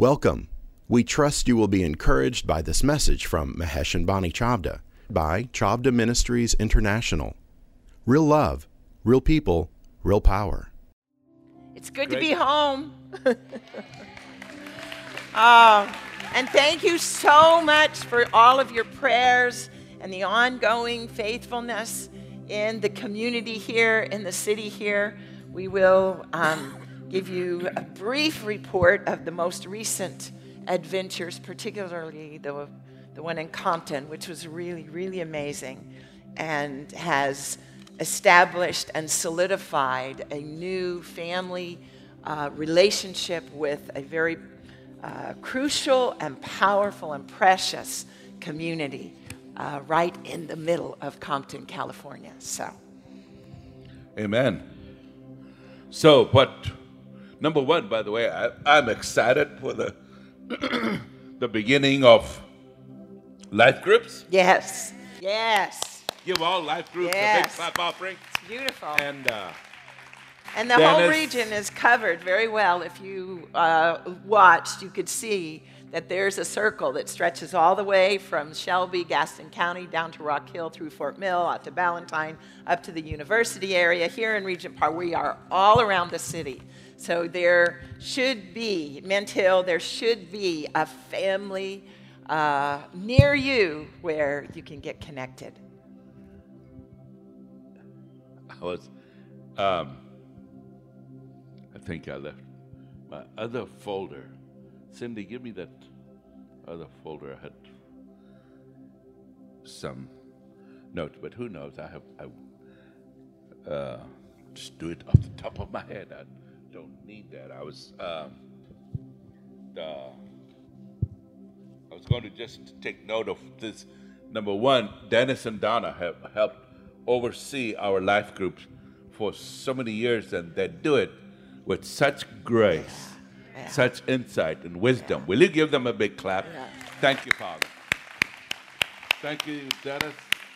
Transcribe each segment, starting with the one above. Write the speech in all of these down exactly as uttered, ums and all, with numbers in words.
Welcome. We trust you will be encouraged by this message from Mahesh and Bonnie Chavda by Chavda Ministries International. Real love, real people, real power. It's good Great. to be home. uh, and thank you so much for all of your prayers and the ongoing faithfulness in the community here, in the city here. We will um, give you a brief report of the most recent adventures, particularly the, the one in Compton, which was really, really amazing and has established and solidified a new family uh, relationship with a very uh, crucial and powerful and precious community uh, right in the middle of Compton, California. So, Amen. So, but number one, by the way, I, I'm excited for the the beginning of life groups. yes, yes, Give all life groups a big Yes. clap offering. it's beautiful. And uh, And the whole Dennis- region is covered very well. If you uh, watched, you could see that there's a circle that stretches all the way from Shelby, Gaston County, down to Rock Hill, through Fort Mill, out to Ballantyne, up to the university area. Here in Regent Park, we are all around the city. So there should be, Mint Hill, there should be a family uh, near you where you can get connected. I was, um, I think I left my other folder. Cindy, give me that other folder. I had some notes, but who knows? I have, I uh, just do it off the top of my head. I don't need that. I was, um, the, I was going to just take note of this. Number one, Dennis and Donna have helped oversee our life groups for so many years, and they do it with such grace, Yeah. such insight and wisdom. Will you give them a big clap? Yeah. Thank you, Father. Thank you, Dennis.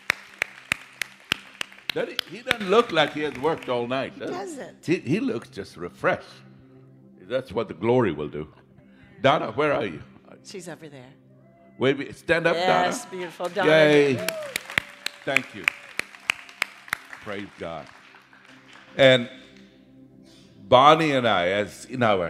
That- He doesn't look like he has worked all night. He does doesn't. He, he looks just refreshed. That's what the glory will do. Donna, where are you? She's over there. Wait, stand up, Yes, Donna. beautiful. Donna. Yay. Thank you. Praise God. And Bonnie and I, as in our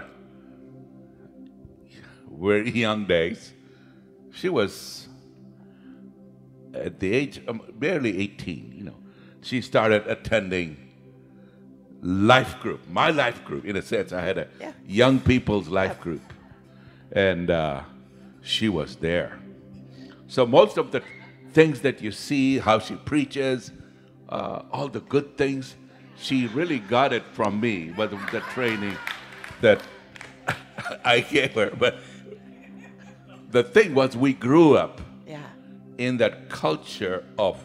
very young days, she was at the age of barely eighteen, you know, she started attending life group, my life group, in a sense. I had a Yeah. young people's life group. And uh, she was there. So most of the things that you see, how she preaches, uh, all the good things, she really got it from me, but the training that I gave her. But the thing was, we grew up Yeah. in that culture of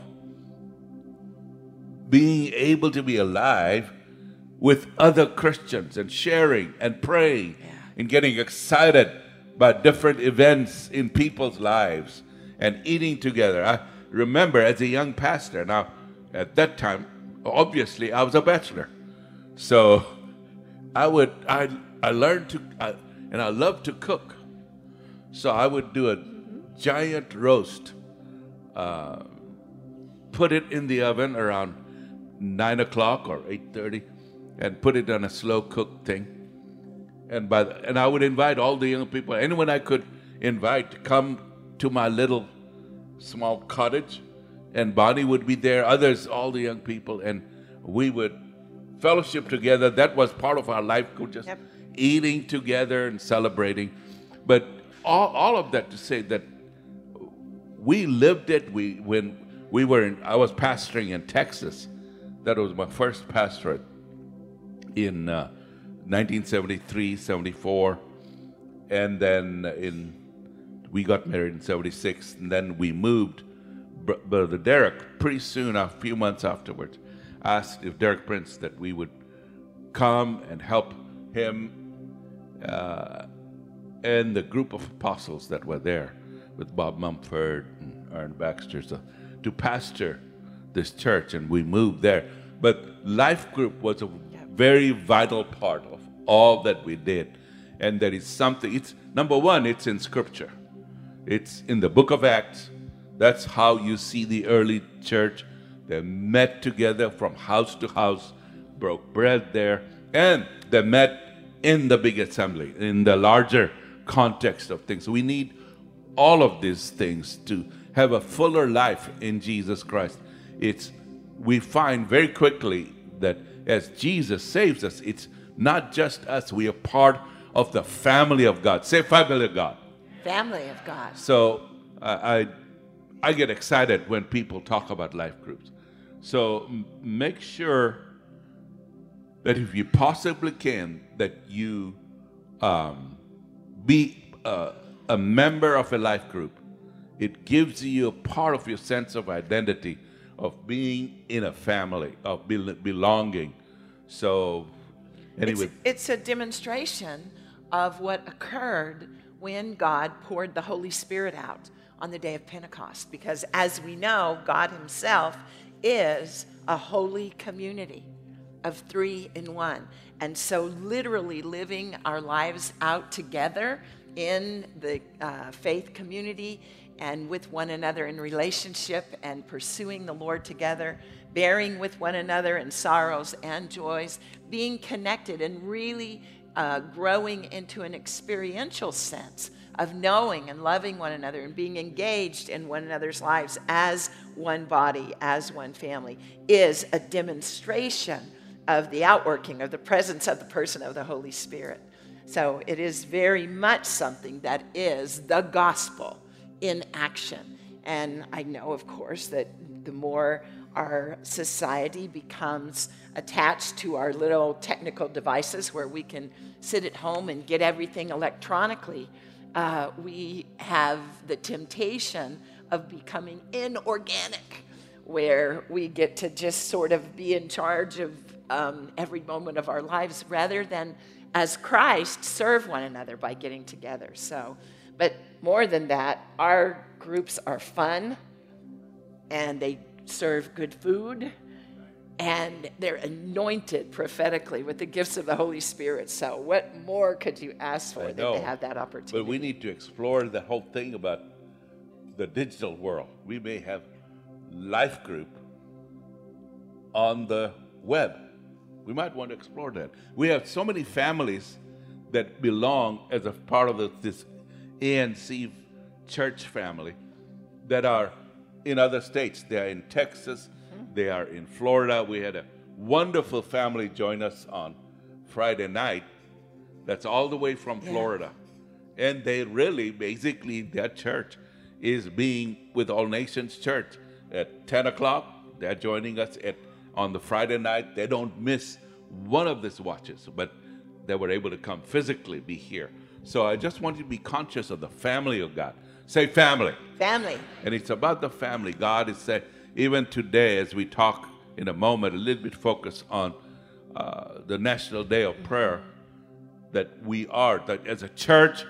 being able to be alive with other Christians and sharing and praying Yeah. and getting excited by different events in people's lives and eating together. I remember as a young pastor, now at that time, obviously I was a bachelor. So I would, I, I learned to, I, and I loved to cook. So I would do a giant roast, uh, put it in the oven around nine o'clock or eight thirty, and put it on a slow cook thing. And by the, and I would invite all the young people, anyone I could invite, to come to my little small cottage, and Bonnie would be there, others, all the young people, and we would fellowship together. That was part of our life group, just Yep. eating together and celebrating. But all, all of that to say that we lived it. We when we were in, I was pastoring in Texas. That was my first pastorate in uh, nineteen seventy-three, seventy-four, and then in we got married in seventy-six, and then we moved. Br- Brother Derek, pretty soon, a few months afterwards, asked if Derek Prince that we would come and help him uh, and the group of apostles that were there with Bob Mumford and Aaron Baxter so, to pastor this church, and we moved there. But life group was a very vital part of all that we did. And there is something, it's number one, it's in Scripture. It's in the book of Acts. That's how you see the early church. They met together from house to house, broke bread there, and they met in the big assembly, in the larger context of things. We need all of these things to have a fuller life in Jesus Christ. It's we find very quickly that as Jesus saves us, it's not just us. We are part of the family of God. Say family of God. Family of God. So uh, I, I get excited when people talk about life groups. So m- make sure that if you possibly can, that you um, be uh, a member of a life group. It gives you a part of your sense of identity, of being in a family, of be- belonging. So anyway. It's, it's a demonstration of what occurred when God poured the Holy Spirit out on the day of Pentecost. Because as we know, God himself is a holy community of three in one. And so literally living our lives out together in the uh, faith community and with one another in relationship and pursuing the Lord together, bearing with one another in sorrows and joys, being connected and really uh, growing into an experiential sense of knowing and loving one another and being engaged in one another's lives as one body, as one family, is a demonstration of the outworking of the presence of the person of the Holy Spirit. So it is very much something that is the gospel in action. And I know, of course, that the more our society becomes attached to our little technical devices where we can sit at home and get everything electronically, uh, we have the temptation of becoming inorganic, where we get to just sort of be in charge of um, every moment of our lives rather than, as Christ, serve one another by getting together. So, but more than that, our groups are fun, and they serve good food, and they're anointed prophetically with the gifts of the Holy Spirit. So what more could you ask for I than know, to have that opportunity? But we need to explore the whole thing about the digital world. We may have life group on the web. We might want to explore that. We have so many families that belong as a part of the, this A N C church family that are in other states. They are in Texas. Mm-hmm. They are in Florida. We had a wonderful family join us on Friday night. That's all the way from Yeah. Florida. And they really, basically, their church is being with All Nations Church. At ten o'clock, they're joining us at on the Friday night. They don't miss one of these watches, but they were able to come physically, be here. So I just want you to be conscious of the family of God. Say family. Family. And it's about the family. God is saying, even today, as we talk in a moment, a little bit focus on uh, the National Day of Prayer, that we are, that as a church,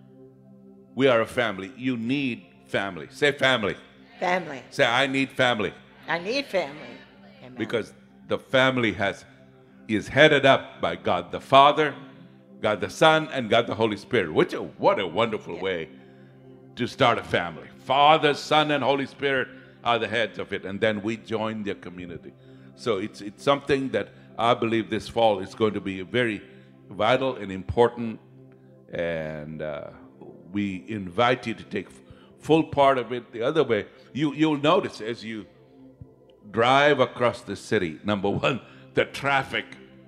we are a family. You need family. Say family. Family. Say, I need family. I need family. Amen. Because the family has is headed up by God the Father, God the Son, and God the Holy Spirit. Which a, what a wonderful Yeah. way to start a family. Father, Son, and Holy Spirit are the heads of it, and then we join their community. So it's it's something that I believe this fall is going to be very vital and important, and uh, we invite you to take full part of it. The other way, you you'll notice as you drive across the city, number one, the traffic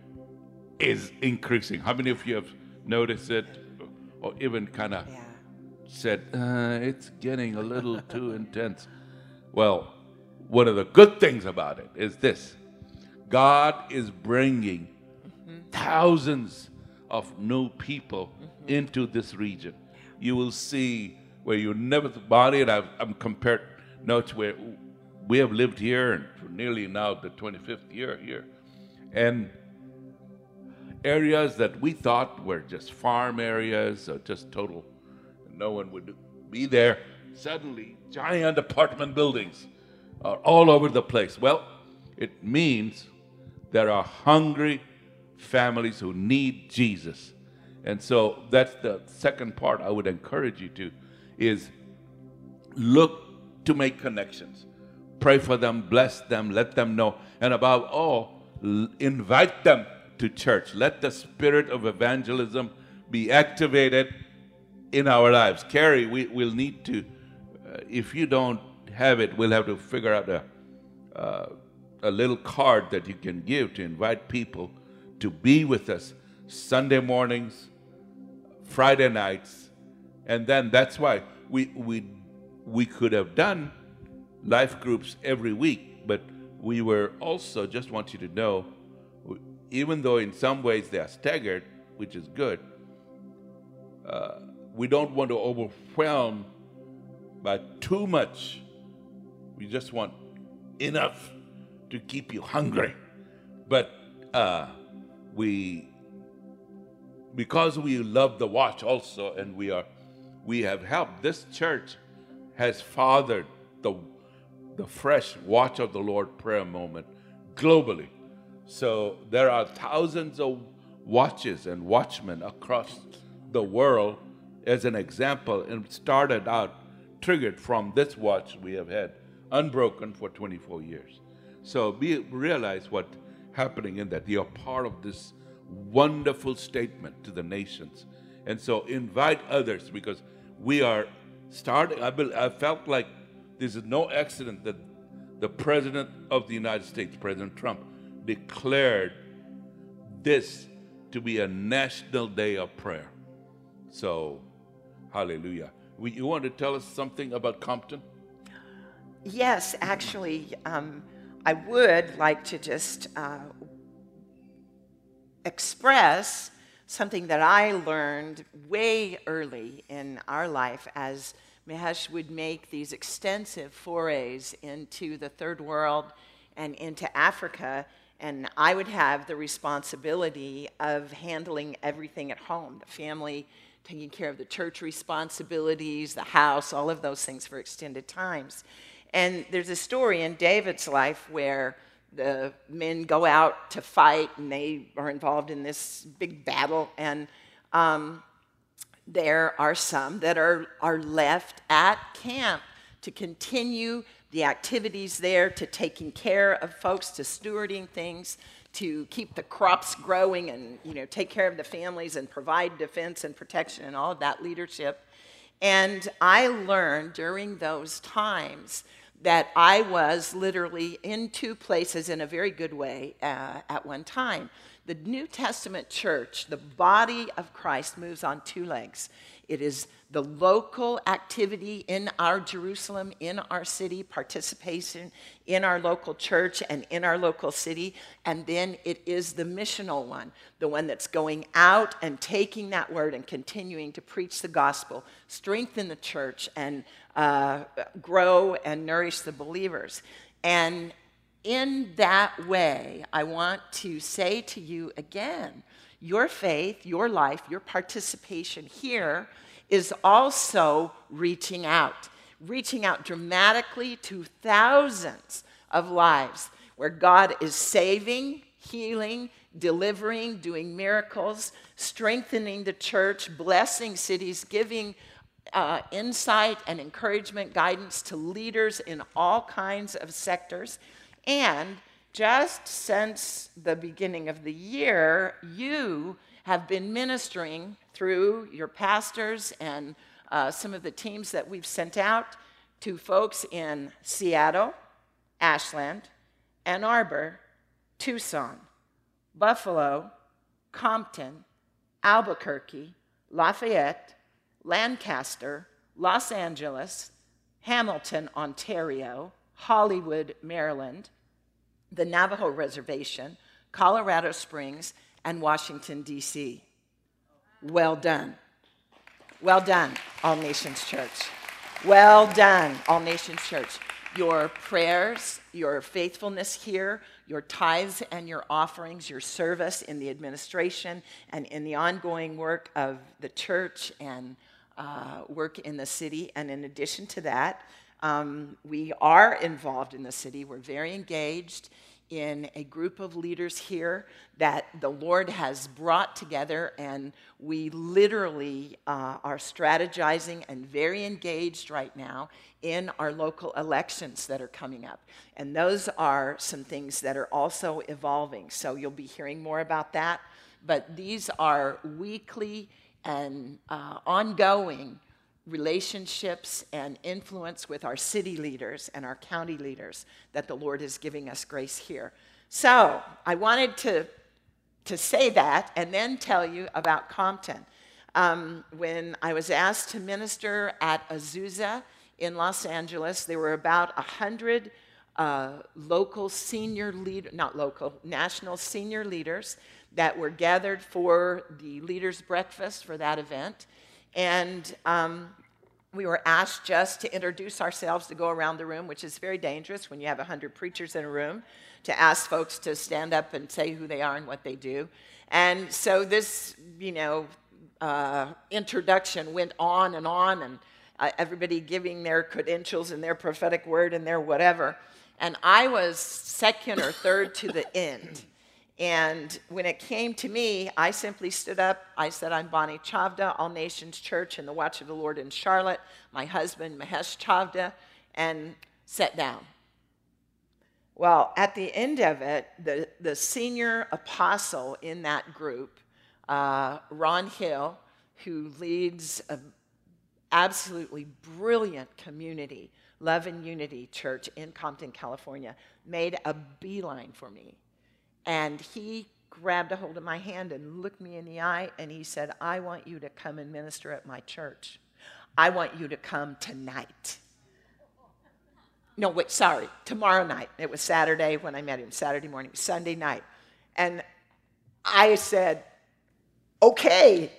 is increasing. How many of you have noticed it, or even kind of Yeah. said, uh, it's getting a little too intense? Well, one of the good things about it is this. God is bringing mm-hmm. thousands of new people mm-hmm. into this region. You will see where you never thought it. I've, I'm compared notes where we have lived here and for nearly now the twenty-fifth year here. And areas that we thought were just farm areas or just total, no one would be there. Suddenly, giant apartment buildings are all over the place. Well, it means there are hungry families who need Jesus. And so that's the second part I would encourage you to, is look to make connections. Pray for them, bless them, let them know. And above all, l- invite them to church. Let the spirit of evangelism be activated in our lives. Carrie, we will need to, uh, if you don't have it, we'll have to figure out a, uh, a little card that you can give to invite people to be with us Sunday mornings, Friday nights, and then that's why we we we could have done life groups every week, but we were also, just want you to know, even though in some ways they are staggered, which is good, uh, we don't want to overwhelm by too much. We just want enough to keep you hungry. But uh, we, because we love the watch also, and we are, we have helped. This church has fathered the the fresh watch of the Lord prayer moment globally. So there are thousands of watches and watchmen across the world as an example, and started out, triggered from this watch we have had unbroken for twenty-four years. So be, realize what's happening in that. You're part of this wonderful statement to the nations. And so invite others, because we are starting, I, be, I felt like this is no accident that the President of the United States, President Trump, declared this to be a national day of prayer. So, hallelujah. We, you want to tell us something about Compton? Yes, actually, um, I would like to just uh, express something that I learned way early in our life as Mahesh would make these extensive forays into the third world and into Africa, and I would have the responsibility of handling everything at home, the family, taking care of the church responsibilities, the house, all of those things for extended times. And there's a story in David's life where the men go out to fight, and they are involved in this big battle, and um, there are some that are, are left at camp to continue the activities there, to taking care of folks, to stewarding things, to keep the crops growing and, you know, take care of the families and provide defense and protection and all of that leadership. And I learned during those times that I was literally in two places in a very good way uh, at one time. The New Testament church, the body of Christ, moves on two legs. It is the local activity in our Jerusalem, in our city, participation in our local church and in our local city, and then it is the missional one, the one that's going out and taking that word and continuing to preach the gospel, strengthen the church, and uh, grow and nourish the believers. And in that way, I want to say to you again, your faith, your life, your participation here is also reaching out, reaching out dramatically to thousands of lives where God is saving, healing, delivering, doing miracles, strengthening the church, blessing cities, giving uh, insight and encouragement, guidance to leaders in all kinds of sectors. And just since the beginning of the year, you have been ministering through your pastors and uh, some of the teams that we've sent out to folks in Seattle, Ashland, Ann Arbor, Tucson, Buffalo, Compton, Albuquerque, Lafayette, Lancaster, Los Angeles, Hamilton, Ontario, Hollywood, Maryland, the Navajo Reservation, Colorado Springs, and Washington, D C Well done. Well done, All Nations Church. Well done, All Nations Church. Your prayers, your faithfulness here, your tithes and your offerings, your service in the administration and in the ongoing work of the church and uh, work in the city. And in addition to that, um, we are involved in the city. We're very engaged in a group of leaders here that the Lord has brought together, and we literally uh, are strategizing and very engaged right now in our local elections that are coming up. And those are some things that are also evolving. So you'll be hearing more about that. But these are weekly and uh, ongoing relationships and influence with our city leaders and our county leaders that the Lord is giving us grace here. So I wanted to, to say that and then tell you about Compton. Um, when I was asked to minister at Azusa in Los Angeles, there were about one hundred uh, local senior leader, not local, national senior leaders that were gathered for the leaders' breakfast for that event. And um, we were asked just to introduce ourselves, to go around the room, which is very dangerous when you have one hundred preachers in a room, to ask folks to stand up and say who they are and what they do. And so this, you know, uh, introduction went on and on, and uh, everybody giving their credentials and their prophetic word and their whatever. And I was second or third to the end. And when it came to me, I simply stood up. I said, I'm Bonnie Chavda, All Nations Church in the Watch of the Lord in Charlotte. My husband, Mahesh Chavda, and sat down. Well, at the end of it, the, the senior apostle in that group, uh, Ron Hill, who leads an absolutely brilliant community, Love and Unity Church in Compton, California, made a beeline for me. And he grabbed a hold of my hand and looked me in the eye, and he said, I want you to come and minister at my church. I want you to come tonight. No, wait, sorry, tomorrow night. It was Saturday when I met him, Saturday morning, Sunday night. And I said, okay.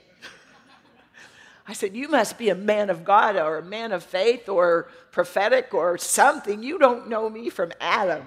I said, you must be a man of God or a man of faith or prophetic or something. You don't know me from Adam.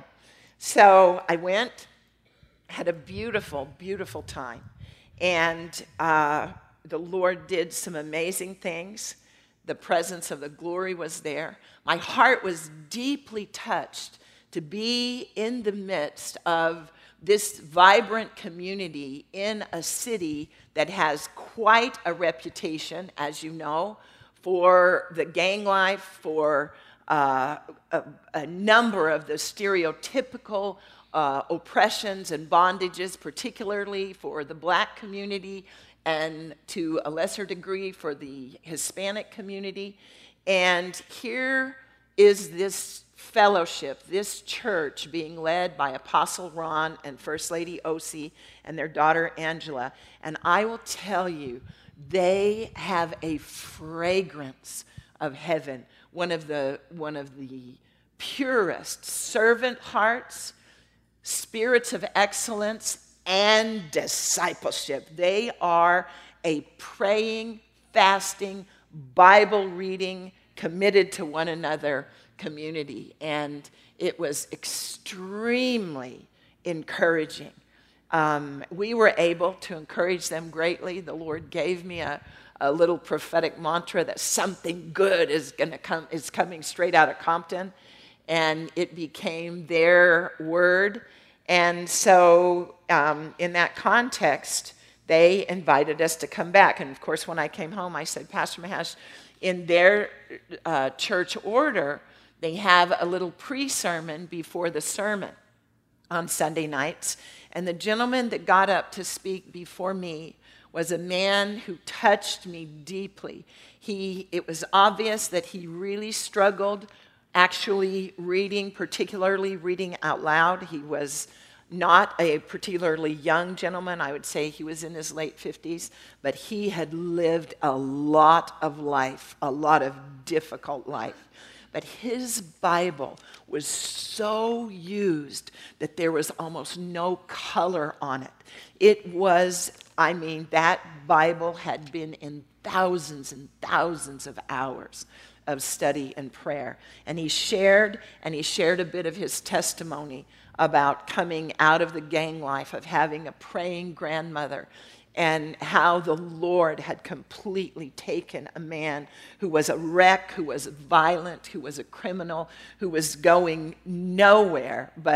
So I went. Had a beautiful, beautiful time. And uh, the Lord did some amazing things. The presence of the glory was there. My heart was deeply touched to be in the midst of this vibrant community in a city that has quite a reputation, as you know, for the gang life, for uh, a, a number of the stereotypical Uh, oppressions and bondages, particularly for the black community and to a lesser degree for the Hispanic community. And here is this fellowship, this church being led by Apostle Ron and First Lady Osi and their daughter Angela. And I will tell you, they have a fragrance of heaven, one of the, one of the purest servant hearts, spirits of excellence, and discipleship. They are a praying, fasting, Bible-reading, committed to one another community. And it was extremely encouraging. Um, we were able to encourage them greatly. The Lord gave me a, a little prophetic mantra that something good is gonna come, is coming straight out of Compton. And it became their word. And so um, in that context, they invited us to come back. And of course, when I came home, I said, Pastor Mahesh, in their uh, church order, they have a little pre-sermon before the sermon on Sunday nights. And the gentleman that got up to speak before me was a man who touched me deeply. He, it was obvious that he really struggled actually reading, particularly reading out loud. He was not a particularly young gentleman. I would say he was in his late fifties, but he had lived a lot of life, a lot of difficult life. But his Bible was so used that there was almost no color on it. It was, I mean, that Bible had been in thousands and thousands of hours of study and prayer. And he shared, and he shared a bit of his testimony about coming out of the gang life, of having a praying grandmother, and how the Lord had completely taken a man who was a wreck, who was violent, who was a criminal, who was going nowhere but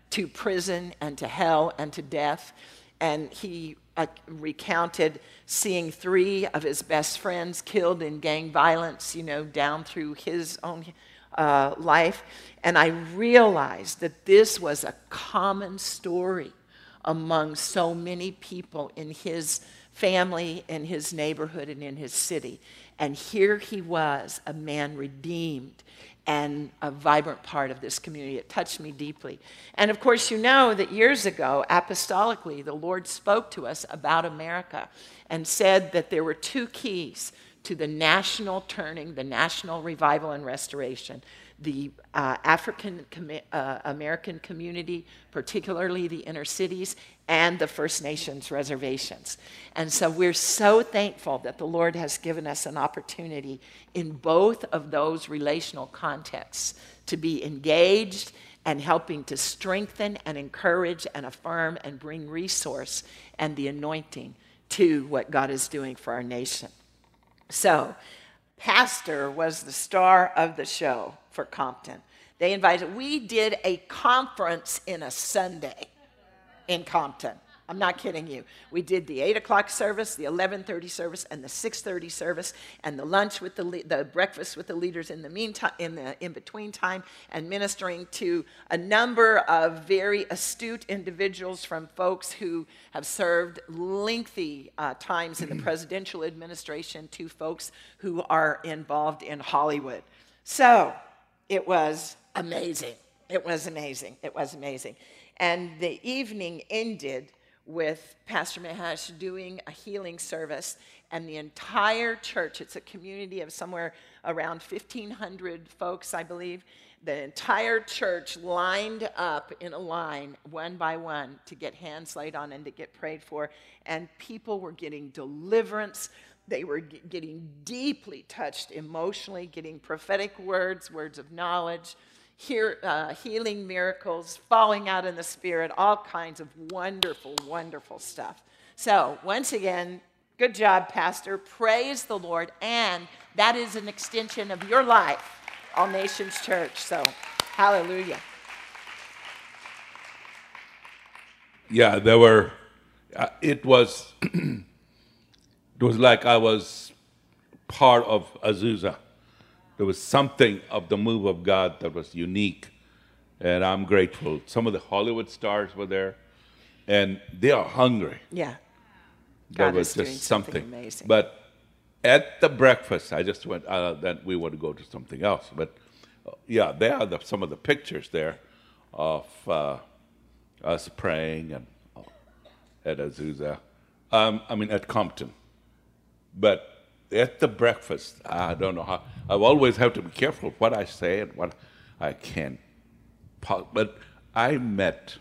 to prison and to hell and to death. And he uh, recounted seeing three of his best friends killed in gang violence, you know, down through his own uh, life. And I realized that this was a common story among so many people in his family, in his neighborhood, and in his city. And here he was, a man redeemed and a vibrant part of this community. It touched me deeply. And of course, you know that years ago, apostolically, the Lord spoke to us about America and said that there were two keys to the national turning, the national revival and restoration. The uh, African com- uh, American community, particularly the inner cities, and the First Nations reservations. And so we're so thankful that the Lord has given us an opportunity in both of those relational contexts to be engaged and helping to strengthen and encourage and affirm and bring resource and the anointing to what God is doing for our nation. So, Pastor was the star of the show for Compton. They invited, we did a conference in a Sunday in Compton. I'm not kidding you. We did the eight o'clock service, the eleven thirty service, and the six thirty service, and the lunch with the le- the breakfast with the leaders in the meantime, in the in between time, and ministering to a number of very astute individuals, from folks who have served lengthy uh, times in the presidential administration to folks who are involved in Hollywood. So it was amazing. It was amazing. It was amazing. And the evening ended with Pastor Mahesh doing a healing service, and the entire church, it's a community of somewhere around fifteen hundred folks, I believe, the entire church lined up in a line, one by one, to get hands laid on and to get prayed for, and people were getting deliverance. They were g- getting deeply touched emotionally, getting prophetic words, words of knowledge, Hear, uh, healing miracles, falling out in the Spirit, all kinds of wonderful, wonderful stuff. So once again, good job, Pastor. Praise the Lord. And that is an extension of your life, All Nations Church. So hallelujah. Yeah, there were, uh, it was, it was like I was part of Azusa. There was something of the move of God that was unique, and I'm grateful. Some of the Hollywood stars were there, and they are hungry. Yeah. That God was is doing just something something. amazing. But at the breakfast, I just went, uh, then we want to go to something else. But uh, yeah, there are the, some of the pictures there of uh, us praying and uh, at Azusa. Um, I mean, at Compton. But at the breakfast, I don't know how. I always have to be careful what I say and what I can. But I met.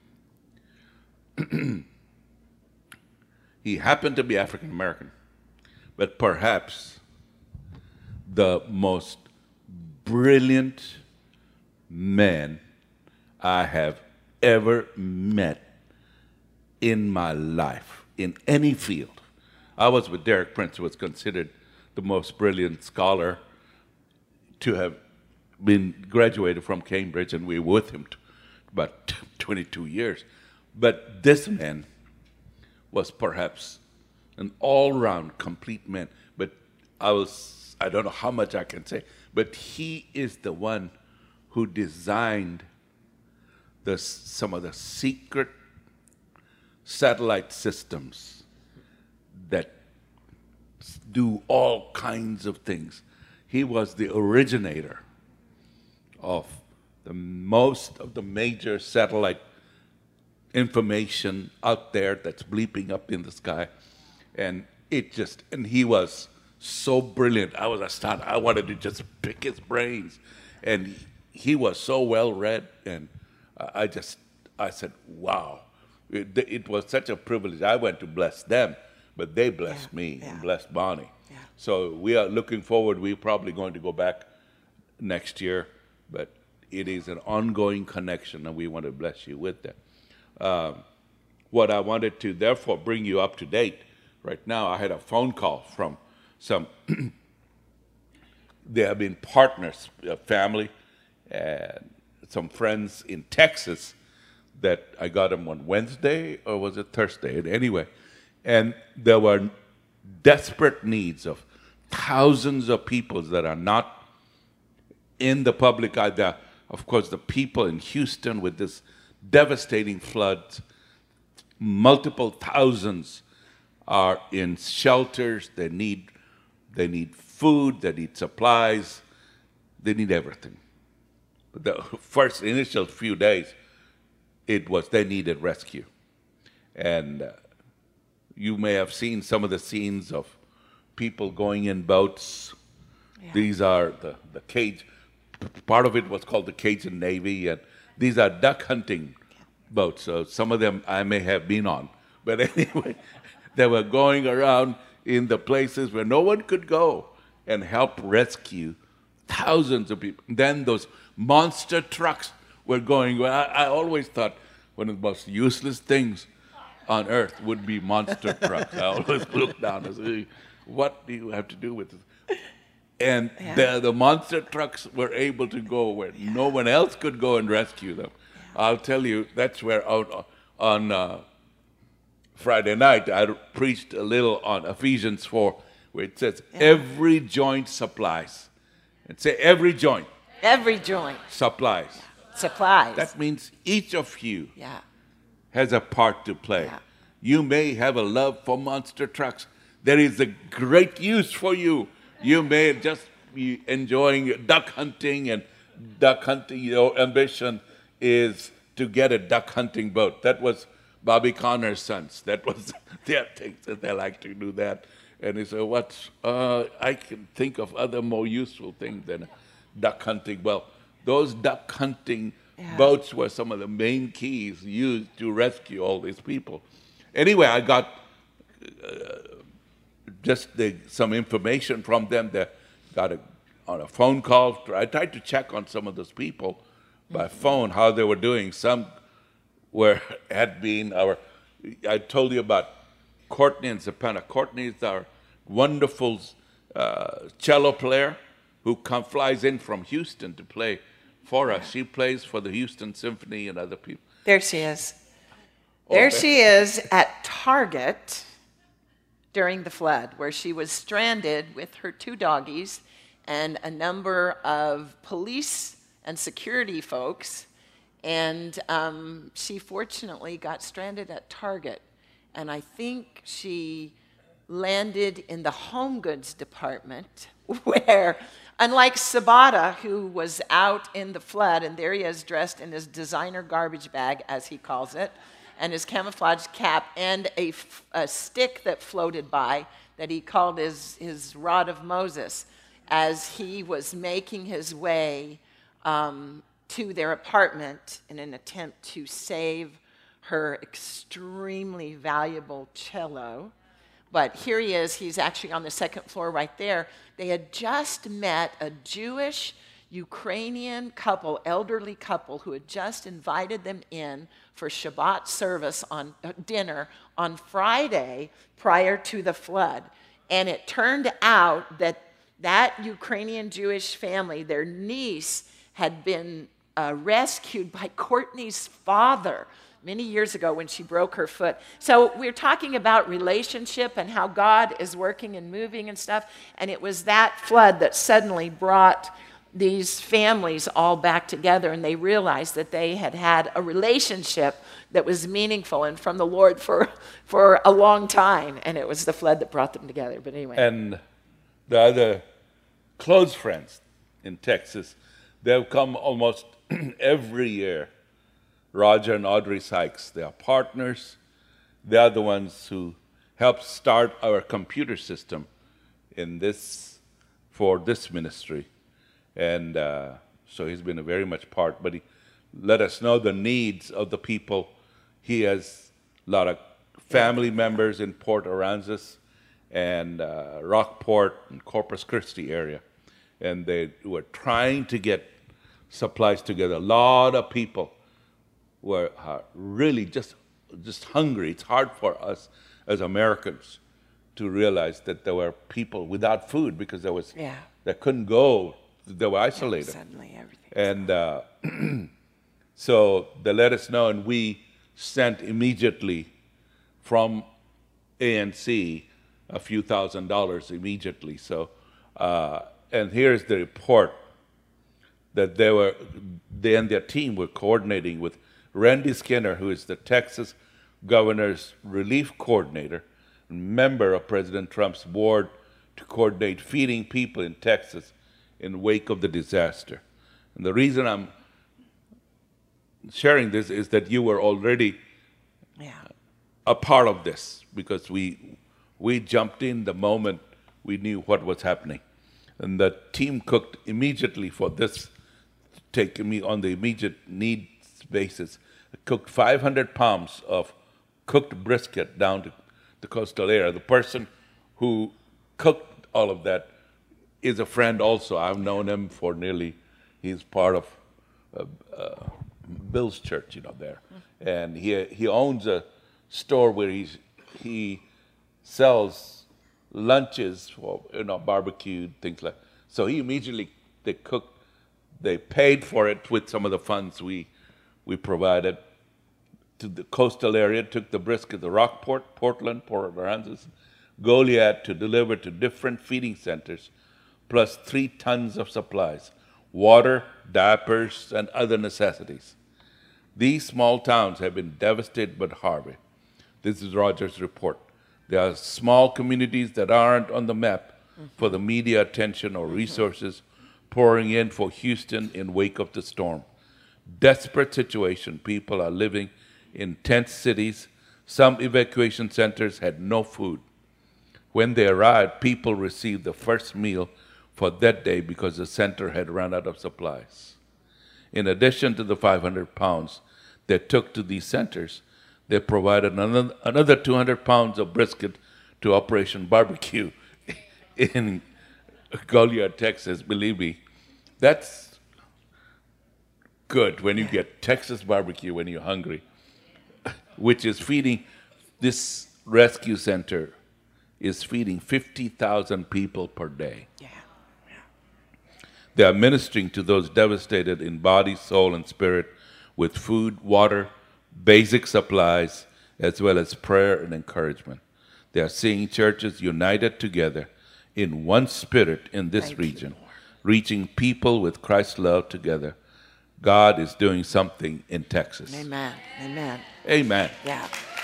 He happened to be African American, but perhaps the most brilliant man I have ever met in my life, in any field. I was with Derek Prince, who was considered the most brilliant scholar to have been graduated from Cambridge, and we were with him t- about twenty-two years. But this man was perhaps an all-round complete man. But I was, I don't know how much I can say, but he is the one who designed the, some of the secret satellite systems that do all kinds of things. He was the originator of the most of the major satellite information out there that's bleeping up in the sky. And it just, and he was so brilliant. I was astounded. I wanted to just pick his brains. And he was so well read. And I just, I said, wow. It, it was such a privilege. I went to bless them, but they blessed yeah, me yeah. and blessed Bonnie. Yeah. So we are looking forward. We're probably going to go back next year, but it is an ongoing connection, and we want to bless you with that. Um, what I wanted to, therefore, bring you up to date right now, I had a phone call from some, they have been partners, a family, and some friends in Texas that I got them on Wednesday, or was it Thursday? Anyway, and there were desperate needs of thousands of people that are not in the public eye. There, of course, the people in Houston with this devastating floods, multiple thousands are in shelters. They need, they need food, they need supplies, they need everything. But the first initial few days, it was they needed rescue. And uh, you may have seen some of the scenes of people going in boats. Yeah. These are the, the cage. Part of it was called the Cajun Navy, and these are duck hunting boats. So some of them I may have been on. But anyway, they were going around in the places where no one could go and help rescue thousands of people. Then those monster trucks were going. I, I always thought one of the most useless things on earth would be monster trucks. I always look down and say, what do you have to do with this? And yeah. the, the monster trucks were able to go where yeah. no one else could go and rescue them. Yeah. I'll tell you, that's where out on uh, Friday night, I preached a little on Ephesians four, where it says, yeah. every joint supplies. And say, every joint. Every joint. Supplies. Yeah. Supplies. That means each of you yeah. has a part to play. Yeah. You may have a love for monster trucks. There is a great use for you. You may just be enjoying duck hunting, and duck hunting, your ambition is to get a duck hunting boat. That was Bobby Connor's sons. That was their thing, that they like to do that. And he said, what's, uh, I can think of other more useful things than duck hunting. Well, those duck hunting yeah. boats were some of the main keys used to rescue all these people. Anyway, I got uh, just the, some information from them. They got a, on a phone call. I tried to check on some of those people by mm-hmm. phone, how they were doing. Some were had been, our, I told you about Courtney and Zapana. Courtney is our wonderful uh, cello player who come, flies in from Houston to play for us. She plays for the Houston Symphony and other people. There she is. There oh, she is at Target during the flood, where she was stranded with her two doggies and a number of police and security folks. And um, she fortunately got stranded at Target. And I think she landed in the home goods department where, unlike Sabata, who was out in the flood, and there he is dressed in his designer garbage bag, as he calls it, and his camouflage cap, and a, a stick that floated by that he called his, his rod of Moses, as he was making his way um, to their apartment in an attempt to save her extremely valuable cello. But here he is, he's actually on the second floor right there. They had just met a Jewish Ukrainian couple, elderly couple, who had just invited them in for Shabbat service on uh, dinner on Friday prior to the flood. And it turned out that that Ukrainian Jewish family, their niece, had been uh, rescued by Courtney's father many years ago when she broke her foot. So we're talking about relationship and how God is working and moving and stuff. And it was that flood that suddenly brought these families all back together, and they realized that they had had a relationship that was meaningful and from the Lord for, for a long time. And it was the flood that brought them together. But anyway. And the other close friends in Texas, they've come almost every year. Roger and Audrey Sykes, they are partners. They are the ones who helped start our computer system in this, for this ministry. And uh, so he's been a very much part, but he let us know the needs of the people. He has a lot of family members in Port Aransas and uh, Rockport and Corpus Christi area. And they were trying to get supplies together. A lot of people were uh, really just just hungry. It's hard for us as Americans to realize that there were people without food because there was yeah. they couldn't go. They were isolated. Yeah, suddenly everything. And uh, So they let us know, and we sent immediately from A N C a few thousand dollars immediately. So, uh, and here's the report that they were, they and their team were coordinating with Randy Skinner, who is the Texas governor's relief coordinator, member of President Trump's board to coordinate feeding people in Texas in wake of the disaster. And the reason I'm sharing this is that you were already Yeah. a part of this, because we we jumped in the moment we knew what was happening. And the team cooked immediately for this, taking me on the immediate needs basis, cooked five hundred pounds of cooked brisket down to the coastal area. The person who cooked all of that is a friend also. I've known him for nearly, he's part of uh, uh, Bill's church, you know, there. And he he owns a store where he's, he sells lunches for, you know, barbecued, things like. So he immediately, they cooked, they paid for it with some of the funds we we provided to the coastal area, took the brisket to Rockport, Portland, Port Aransas, Goliad to deliver to different feeding centers, plus three tons of supplies, water, diapers, and other necessities. These small towns have been devastated by Harvey. This is Rogers' report. There are small communities that aren't on the map for the media attention or resources pouring in for Houston in wake of the storm. Desperate situation. People are living in tent cities. Some evacuation centers had no food. When they arrived, people received the first meal for that day because the center had run out of supplies. In addition to the five hundred pounds they took to these centers, they provided another, another two hundred pounds of brisket to Operation Barbecue in Goliad, Texas. Believe me, that's good when you get Texas barbecue when you're hungry, which is feeding, this rescue center is feeding fifty thousand people per day. Yeah. They are ministering to those devastated in body, soul, and spirit with food, water, basic supplies, as well as prayer and encouragement. They are seeing churches united together in one spirit in this Thank you, region, Lord. reaching people with Christ's love together. God is doing something in Texas. Amen. Amen. Amen. Yeah.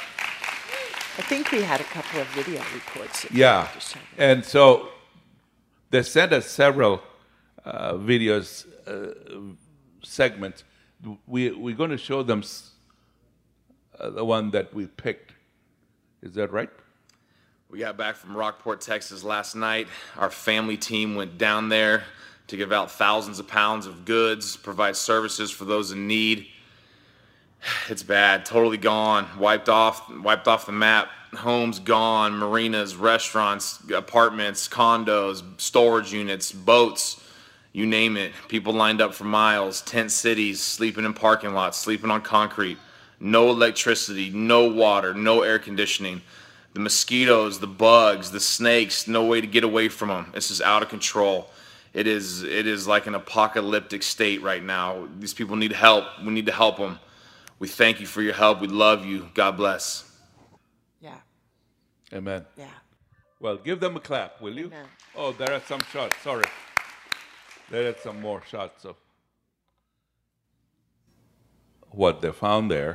I think we had a couple of video reports. that Yeah. we just had. And so they sent us several uh, videos, uh, segments. We, we're going to show them s- uh, the one that we picked. Is that right? We got back from Rockport, Texas last night. Our family team went down there to give out thousands of pounds of goods, provide services for those in need. It's bad, totally gone, wiped off, wiped off the map. Homes gone, marinas, restaurants, apartments, condos, storage units, boats, you name it. People lined up for miles, tent cities, sleeping in parking lots, sleeping on concrete. No electricity, no water, no air conditioning. The mosquitoes, the bugs, the snakes, no way to get away from them. This is out of control. It is, it is like an apocalyptic state right now. These people need help. We need to help them. We thank you for your help. We love you. God bless. Yeah. Amen. Yeah. Well, give them a clap, will you? Amen. Oh, there are some shots. Sorry. There are some more shots of what they found there.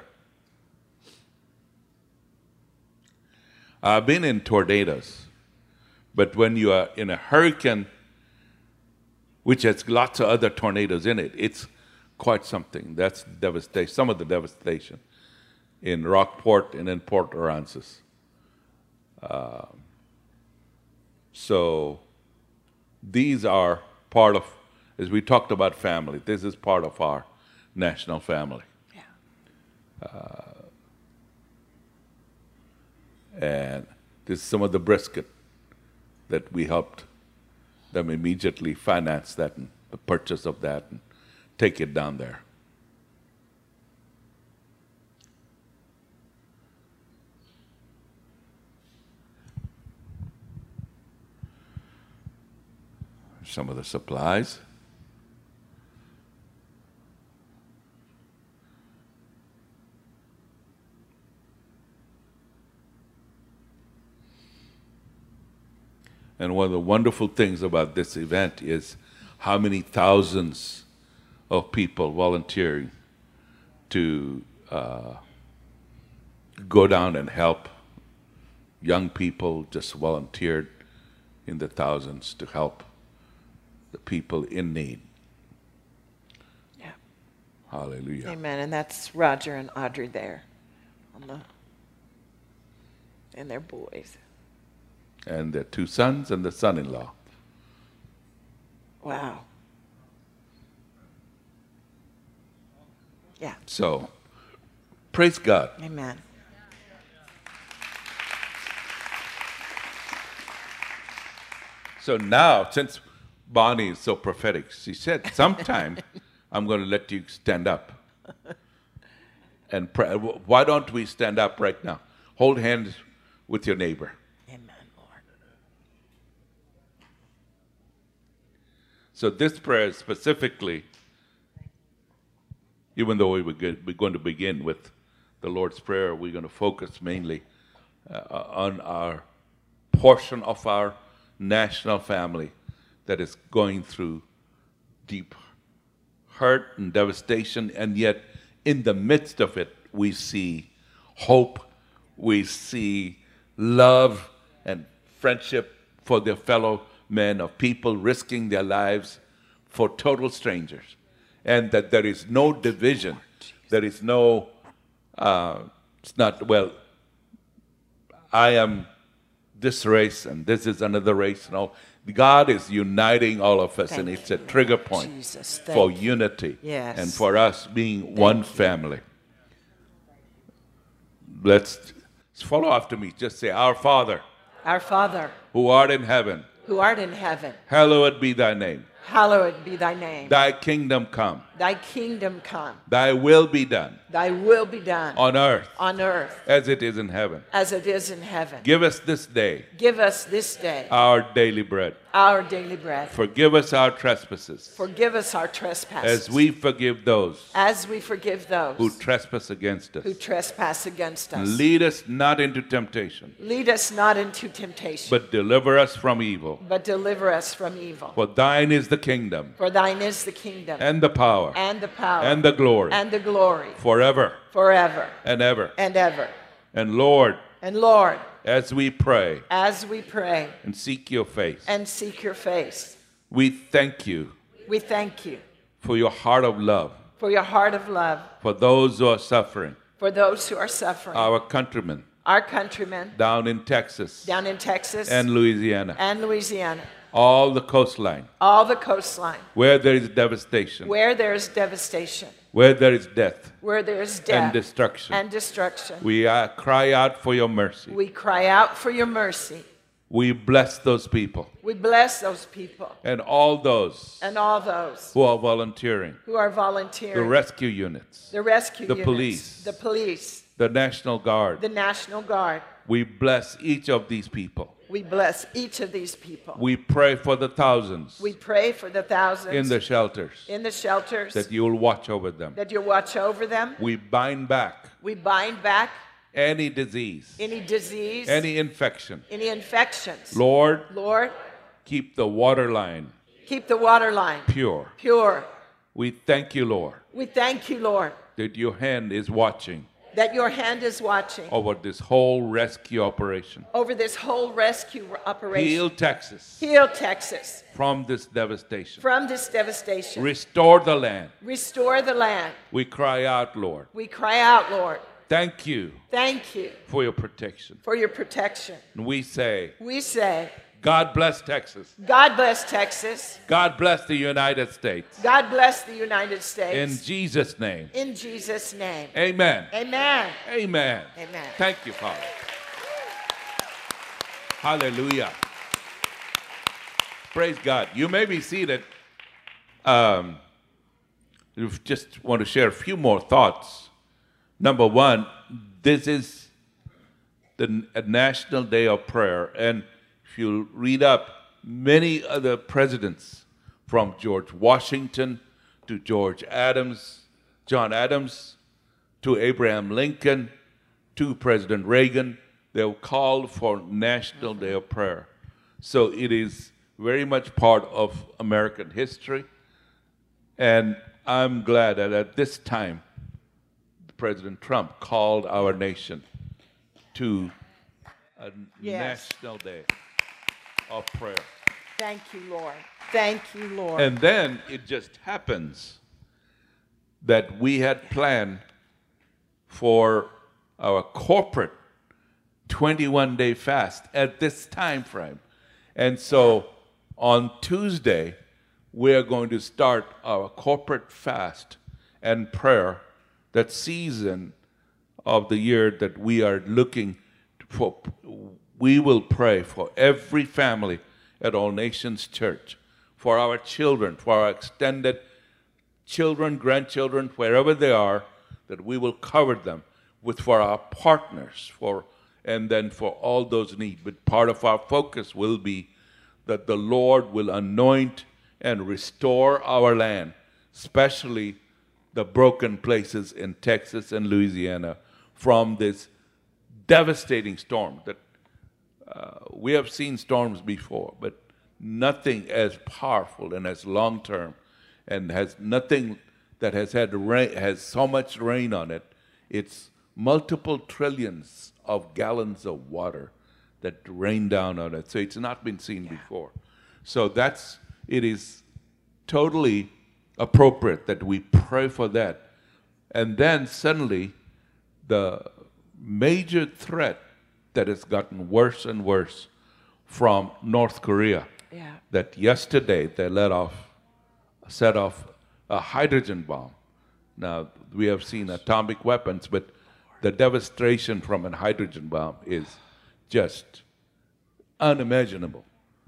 I've been in tornadoes, but when you are in a hurricane, which has lots of other tornadoes in it, it's quite something. That's devastation, some of the devastation in Rockport and in Port Aransas. Uh, so these are part of, as we talked about family, this is part of our national family. Yeah. And this is some of the brisket that we helped them immediately finance that and the purchase of that and take it down there. Some of the supplies. And one of the wonderful things about this event is how many thousands of people volunteering to uh, go down and help. Young people just volunteered in the thousands to help the people in need. Yeah. Hallelujah. Amen. And that's Roger and Audrey there on the and their boys. And their two sons and the son-in-law. Wow. Yeah. So, praise God. Amen. So now, since Bonnie is so prophetic, she said, sometime I'm going to let you stand up. And pray. Why don't we stand up right now? Hold hands with your neighbor. Amen, Lord. So this prayer specifically, even though we were good, we're going to begin with the Lord's Prayer, we're going to focus mainly uh, on our portion of our national family that is going through deep hurt and devastation, and yet in the midst of it, we see hope, we see love and friendship for their fellow men, of people risking their lives for total strangers, and that there is no division, there is no, uh, it's not, well, I am this race and this is another race. No, God is uniting all of us, Thank and it's you, a trigger point Jesus. for Thank you. unity Yes. and for us being one you. family. Let's follow after me. Just say, Our Father, Our Father, who art in heaven, who art in heaven, hallowed be thy name. hallowed be thy name. Thy kingdom come. Thy kingdom come. Thy will be done Thy will be done on earth on earth as it is in heaven. as it is in heaven. Give us this day Give us this day our daily bread. our daily bread. Forgive us our trespasses Forgive us our trespasses as we forgive those as we forgive those who trespass against us. who trespass against us. Lead us not into temptation, Lead us not into temptation, but deliver us from evil. but deliver us from evil. For thine is the kingdom For thine is the kingdom and the power and the power and the glory and the glory forever forever and ever. and ever. And Lord, And Lord, as we pray as we pray and seek your face, and seek your face, we thank you we thank you for your heart of love for your heart of love for those who are suffering, for those who are suffering, our countrymen our countrymen down in Texas down in Texas and Louisiana, and Louisiana, all the coastline, all the coastline, where there is devastation, where there is devastation, where there is death where there is and death destruction. and destruction. We uh, cry out for your mercy. We cry out for your mercy. We bless those people We bless those people and all those and all those who are volunteering, who are the volunteering, rescue units, the rescue the units, police, the police, the National Guard. the National Guard. We bless each of these people. We bless each of these people. We pray for the thousands We pray for the thousands in the shelters, in the shelters, that you will watch over them. that you watch over them. We bind back We bind back any disease, any disease, any infection. any infections. Lord, Lord, keep the water line keep the water line pure. pure. We thank you, Lord, We thank you, Lord, that your hand is watching that your hand is watching over this whole rescue operation. over this whole rescue operation. Heal Texas Heal Texas from this devastation. from this devastation. Restore the land. Restore the land. We cry out, Lord. We cry out, Lord, Thank you thank you for your protection. for your protection. And we say, We say, God bless Texas. God bless Texas. God bless the United States. God bless the United In States. Jesus' name. In Jesus' name. Amen. Amen. Amen. Amen. Thank you, Father. Hallelujah. Praise God. You may be seated. Um, I just want to share a few more thoughts. Number one, this is the a National Day of Prayer. And if you read up, many other presidents, from George Washington to George Adams, John Adams, to Abraham Lincoln, to President Reagan, they've called for National Day of Prayer. So it is very much part of American history. And I'm glad that at this time, President Trump called our nation to a Yes. national day of prayer. Thank you, Lord. Thank you, Lord. And then it just happens that we had planned for our corporate twenty-one day fast at this time frame. And so on Tuesday, we're going to start our corporate fast and prayer, that season of the year that we are looking for. We will pray for every family at All Nations Church, for our children, for our extended children, grandchildren, wherever they are, that we will cover them with, for our partners, for and then for all those needs. But part of our focus will be that the Lord will anoint and restore our land, especially the broken places in Texas and Louisiana from this devastating storm. That uh, we have seen storms before, but nothing as powerful and as long-term, and has nothing that has had rain, has so much rain on it. It's multiple trillions of gallons of water that rain down on it. So it's not been seen yeah. before. So that's, it is totally appropriate that we pray for that. And then suddenly, the major threat that has gotten worse and worse from North Korea, yeah. that yesterday they let off, set off a hydrogen bomb. Now, we have seen atomic weapons, but the devastation from a hydrogen bomb is just unimaginable.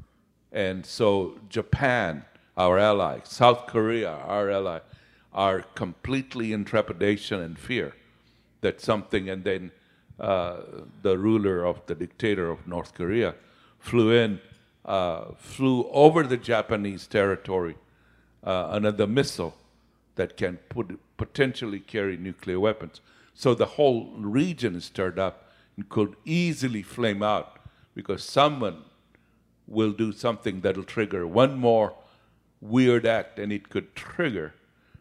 And so Japan, our ally, South Korea, our ally, are completely in trepidation and fear that something, and then uh, the ruler of the dictator of North Korea flew in, uh, flew over the Japanese territory, uh, another missile that can put, potentially carry nuclear weapons. So the whole region is stirred up and could easily flame out because someone will do something that'll trigger one more weird act, and it could trigger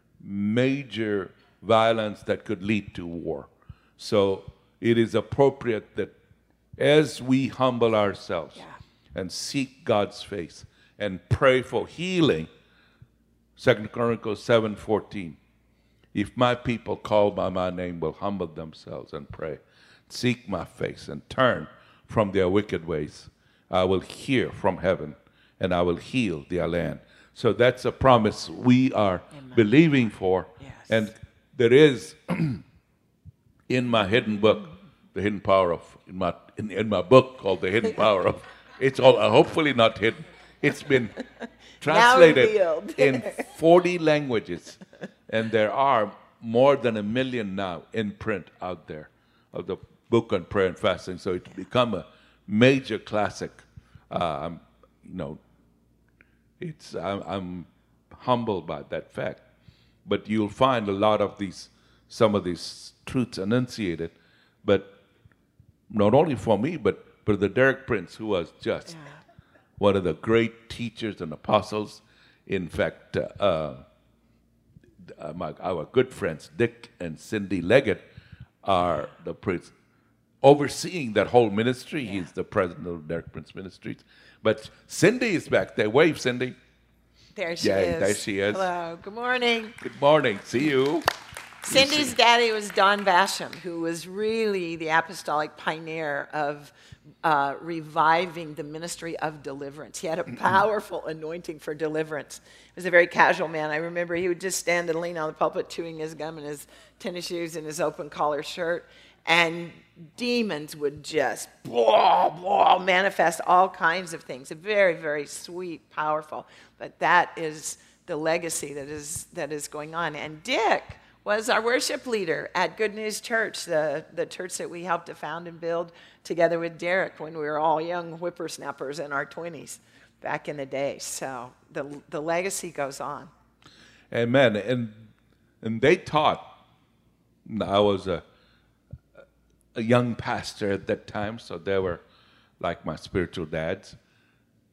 major violence that could lead to war. So it is appropriate that as we humble ourselves yeah. and seek God's face and pray for healing, Second Chronicles seven fourteen, if my people called by my name will humble themselves and pray, seek my face and turn from their wicked ways, I will hear from heaven and I will heal their land. So that's a promise we are Amen. Believing for. Yes. And there is in my hidden book, The Hidden Power of, in my, in, in my book called The Hidden Power of, it's all uh, hopefully not hidden. It's been translated in forty languages. And there are more than a million now in print out there of the book on prayer and fasting. So it's become a major classic. Uh, you know, it's I'm, I'm humbled by that fact. But you'll find a lot of these, some of these truths enunciated. But not only for me, but Brother Derek Prince, who was just yeah. one of the great teachers and apostles. In fact, uh, uh, Uh, my, our good friends Dick and Cindy Leggett are the prince overseeing that whole ministry. Yeah. He's the president of Derek Prince Ministries. But Cindy is back there. Wave, Cindy. There she yeah, is. There she is. Hello. Good morning. Good morning. See you. Cindy's daddy was Don Basham, who was really the apostolic pioneer of uh, reviving the ministry of deliverance. He had a powerful anointing for deliverance. He was a very casual man. I remember he would just stand and lean on the pulpit, chewing his gum in his tennis shoes and his open collar shirt, and demons would just blah, blah, manifest all kinds of things. Very, very sweet, powerful. But that is the legacy that is that is going on. And Dick was our worship leader at Good News Church, the, the church that we helped to found and build together with Derek when we were all young whippersnappers in our twenties back in the day. So the the legacy goes on. Amen. And and they taught. I was a a young pastor at that time, so they were like my spiritual dads.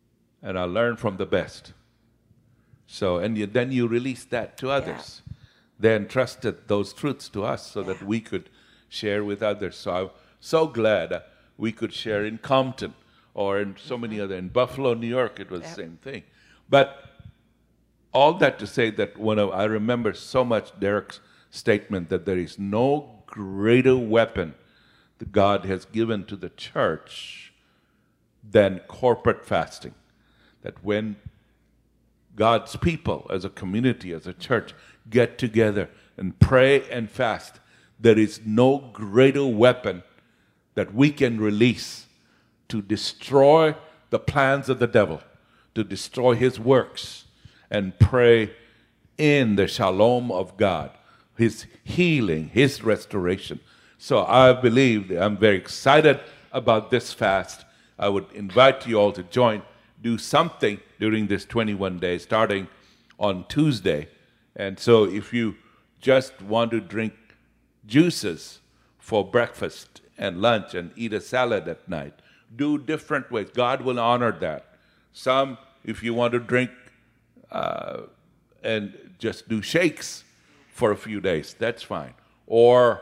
and I learn from the best. So, and you, then you release that to others. Yeah. They entrusted those truths to us so yeah. that we could share with others. So I'm so glad uh, we could share in Compton or in so mm-hmm. many other, in Buffalo, New York, it was yep. the same thing. But all that to say that when I, I remember so much Derek's statement that there is no greater weapon that God has given to the church than corporate fasting. That when God's people as a community, as a church, get together and pray and fast, there is no greater weapon that we can release to destroy the plans of the devil, to destroy his works, and pray in the shalom of God, his healing, his restoration. So I believe, I'm very excited about this fast. I would invite you all to join, do something during this twenty-one days, starting on Tuesday. And so if you just want to drink juices for breakfast and lunch and eat a salad at night, do different ways. God will honor that. Some, if you want to drink uh, and just do shakes for a few days, that's fine. Or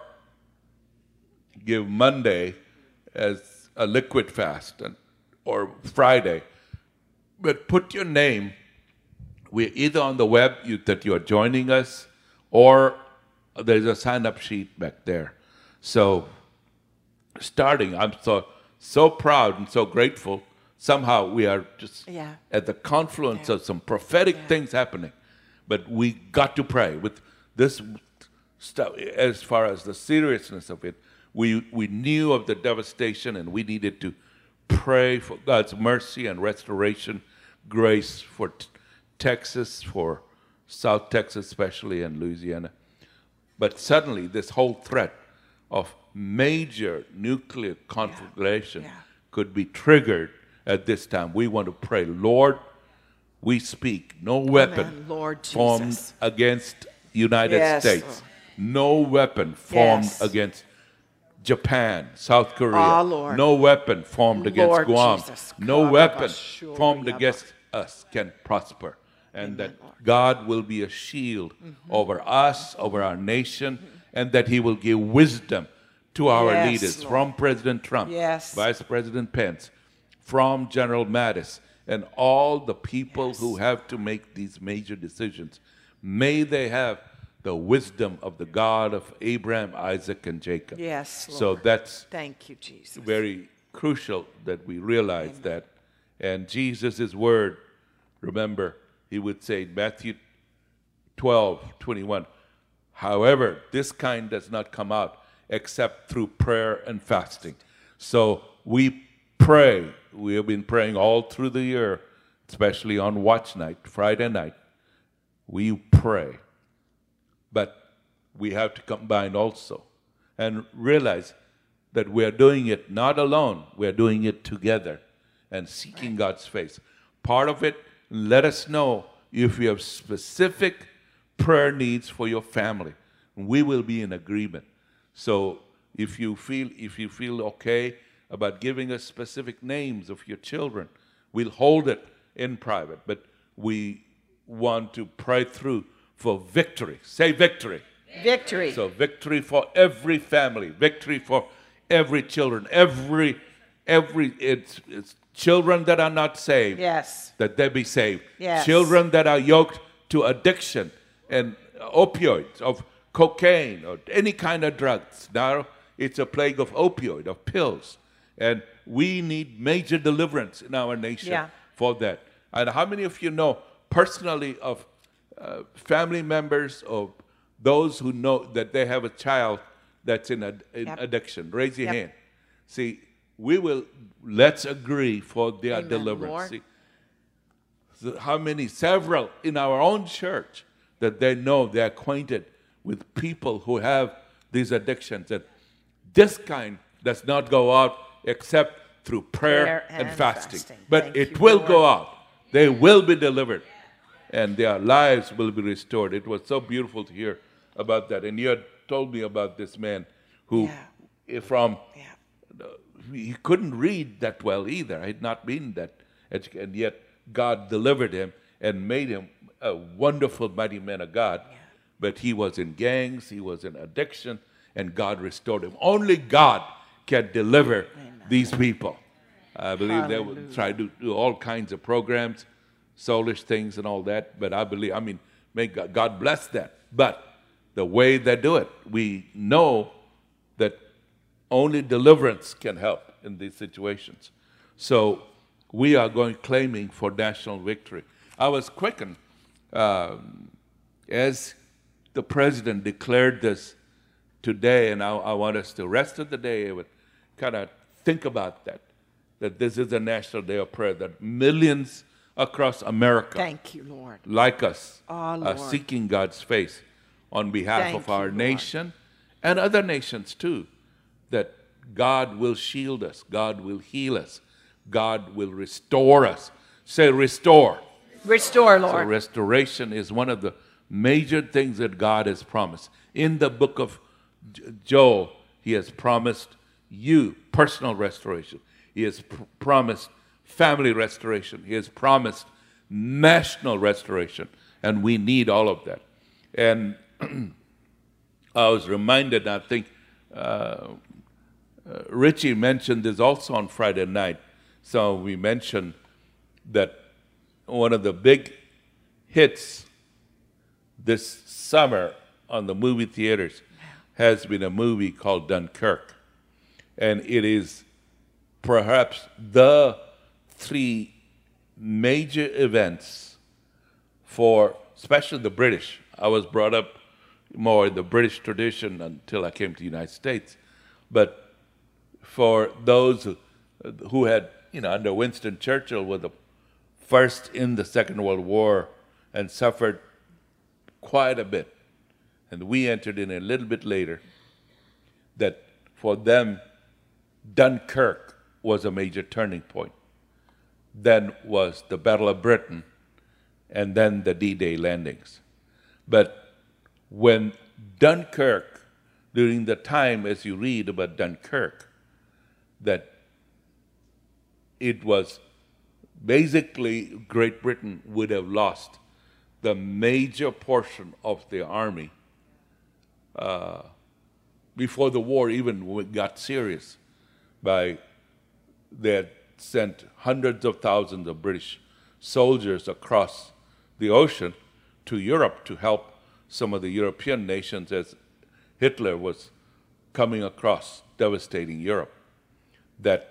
give Monday as a liquid fast, and, or Friday. But put your name, we're either on the web you, that you are joining us, or there's a sign-up sheet back there. So starting, I'm so so proud and so grateful. Somehow we are just yeah. at the confluence yeah. of some prophetic yeah. things happening. But we got to pray with this stuff. As far as the seriousness of it, we, we knew of the devastation, and we needed to pray for God's mercy and restoration, grace for t- Texas, for South Texas especially, and Louisiana. But suddenly this whole threat of major nuclear conflagration yeah. Yeah. could be triggered at this time. We want to pray, Lord, we speak, no weapon Amen, Lord formed Jesus. against United yes. States, no weapon formed yes. against Japan, South Korea, oh, Lord. no weapon formed against Lord Guam, Jesus. no God, weapon sure formed yeah, against us can prosper. And Amen, that Lord. God will be a shield mm-hmm. over us, over our nation, mm-hmm. and that he will give wisdom to our yes, leaders, Lord. from President Trump, yes. Vice President Pence, from General Mattis, and all the people yes. who have to make these major decisions. May they have the wisdom of the God of Abraham, Isaac, and Jacob. Yes, Lord. So that's Thank you, Jesus. very crucial that we realize Amen. That. And Jesus' word, remember, he would say, Matthew twelve, twenty-one, however, this kind does not come out except through prayer and fasting. So we pray. We have been praying all through the year, especially on watch night, Friday night. We pray. But we have to combine also and realize that we are doing it not alone. We are doing it together and seeking right. God's face. Part of it, let us know if you have specific prayer needs for your family. We will be in agreement. So if you feel if you feel okay about giving us specific names of your children, we'll hold it in private. But we want to pray through for victory. Say victory. Victory. So victory for every family, victory for every children, every every it's, it's children that are not saved. Yes. That they be saved. Yes. Children that are yoked to addiction and opioids, of cocaine or any kind of drugs. Now it's a plague of opioid, of pills. And we need major deliverance in our nation yeah. for that. And how many of you know personally of uh, family members or those who know that they have a child that's in, ad- in yep. addiction? Raise your yep. hand. See, we will, let's agree for their Amen, deliverance. Lord. See, so how many? Several in our own church that they know, they're acquainted with people who have these addictions. And this kind does not go out except through prayer, prayer and, and fasting. fasting. But Thank it you, will Lord. Go out. They will be delivered. And their lives will be restored. It was so beautiful to hear about that. And you had told me about this man who, yeah. from, yeah. he couldn't read that well either. I had not been that educated. And yet God delivered him and made him a wonderful, mighty man of God. Yeah. But he was in gangs, he was in addiction, and God restored him. Only God can deliver Amen. These people. I believe Hallelujah. They will try to do all kinds of programs, soulish things and all that, but I believe, I mean, may God, God bless that. But the way they do it, we know that only deliverance can help in these situations. So we are going claiming for national victory. I was quickened um, as the president declared this today, and I, I want us the rest of the day would kind of think about that, that this is a national day of prayer, that millions across America, thank you, Lord, like us, oh, are seeking God's face on behalf thank of our you, nation and other nations too, that God will shield us, God will heal us, God will restore us. Say restore. Restore, Lord. So restoration is one of the major things that God has promised. In the book of Joel, he has promised you personal restoration. He has pr- promised family restoration. He has promised national restoration. And we need all of that. And I was reminded, I think uh, uh, Richie mentioned this also on Friday night. So we mentioned that one of the big hits this summer on the movie theaters has been a movie called Dunkirk. And it is perhaps the three major events for, especially the British. I was brought up more in the British tradition until I came to the United States. But for those who, who had, you know, under Winston Churchill, were the first in the Second World War and suffered quite a bit. And we entered in a little bit later, that for them, Dunkirk was a major turning point. Then was the Battle of Britain, and then the D-Day landings. But when Dunkirk, during the time as you read about Dunkirk, that it was basically Great Britain would have lost the major portion of the army uh, before the war even got serious. By they had sent hundreds of thousands of British soldiers across the ocean to Europe to help some of the European nations as Hitler was coming across, devastating Europe. That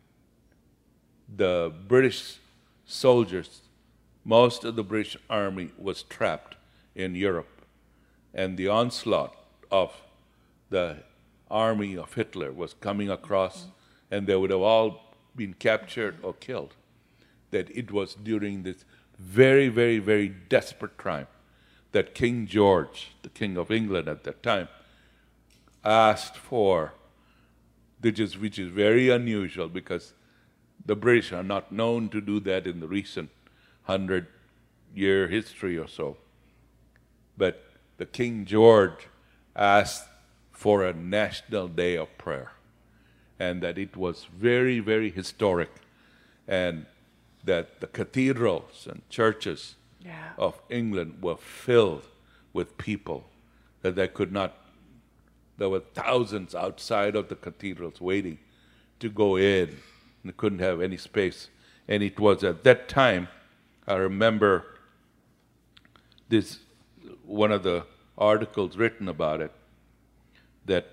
the British soldiers, most of the British army was trapped in Europe, and the onslaught of the army of Hitler was coming across, and they would have all been captured or killed. That it was during this very, very, very desperate time that King George, the King of England at that time, asked for, which is, which is very unusual because the British are not known to do that in the recent hundred-year history or so. But the King George asked for a national day of prayer, and that it was very, very historic, and that the cathedrals and churches yeah. of England were filled with people, that they could not, there were thousands outside of the cathedrals waiting to go in, and they couldn't have any space. And it was at that time, I remember this, one of the articles written about it, that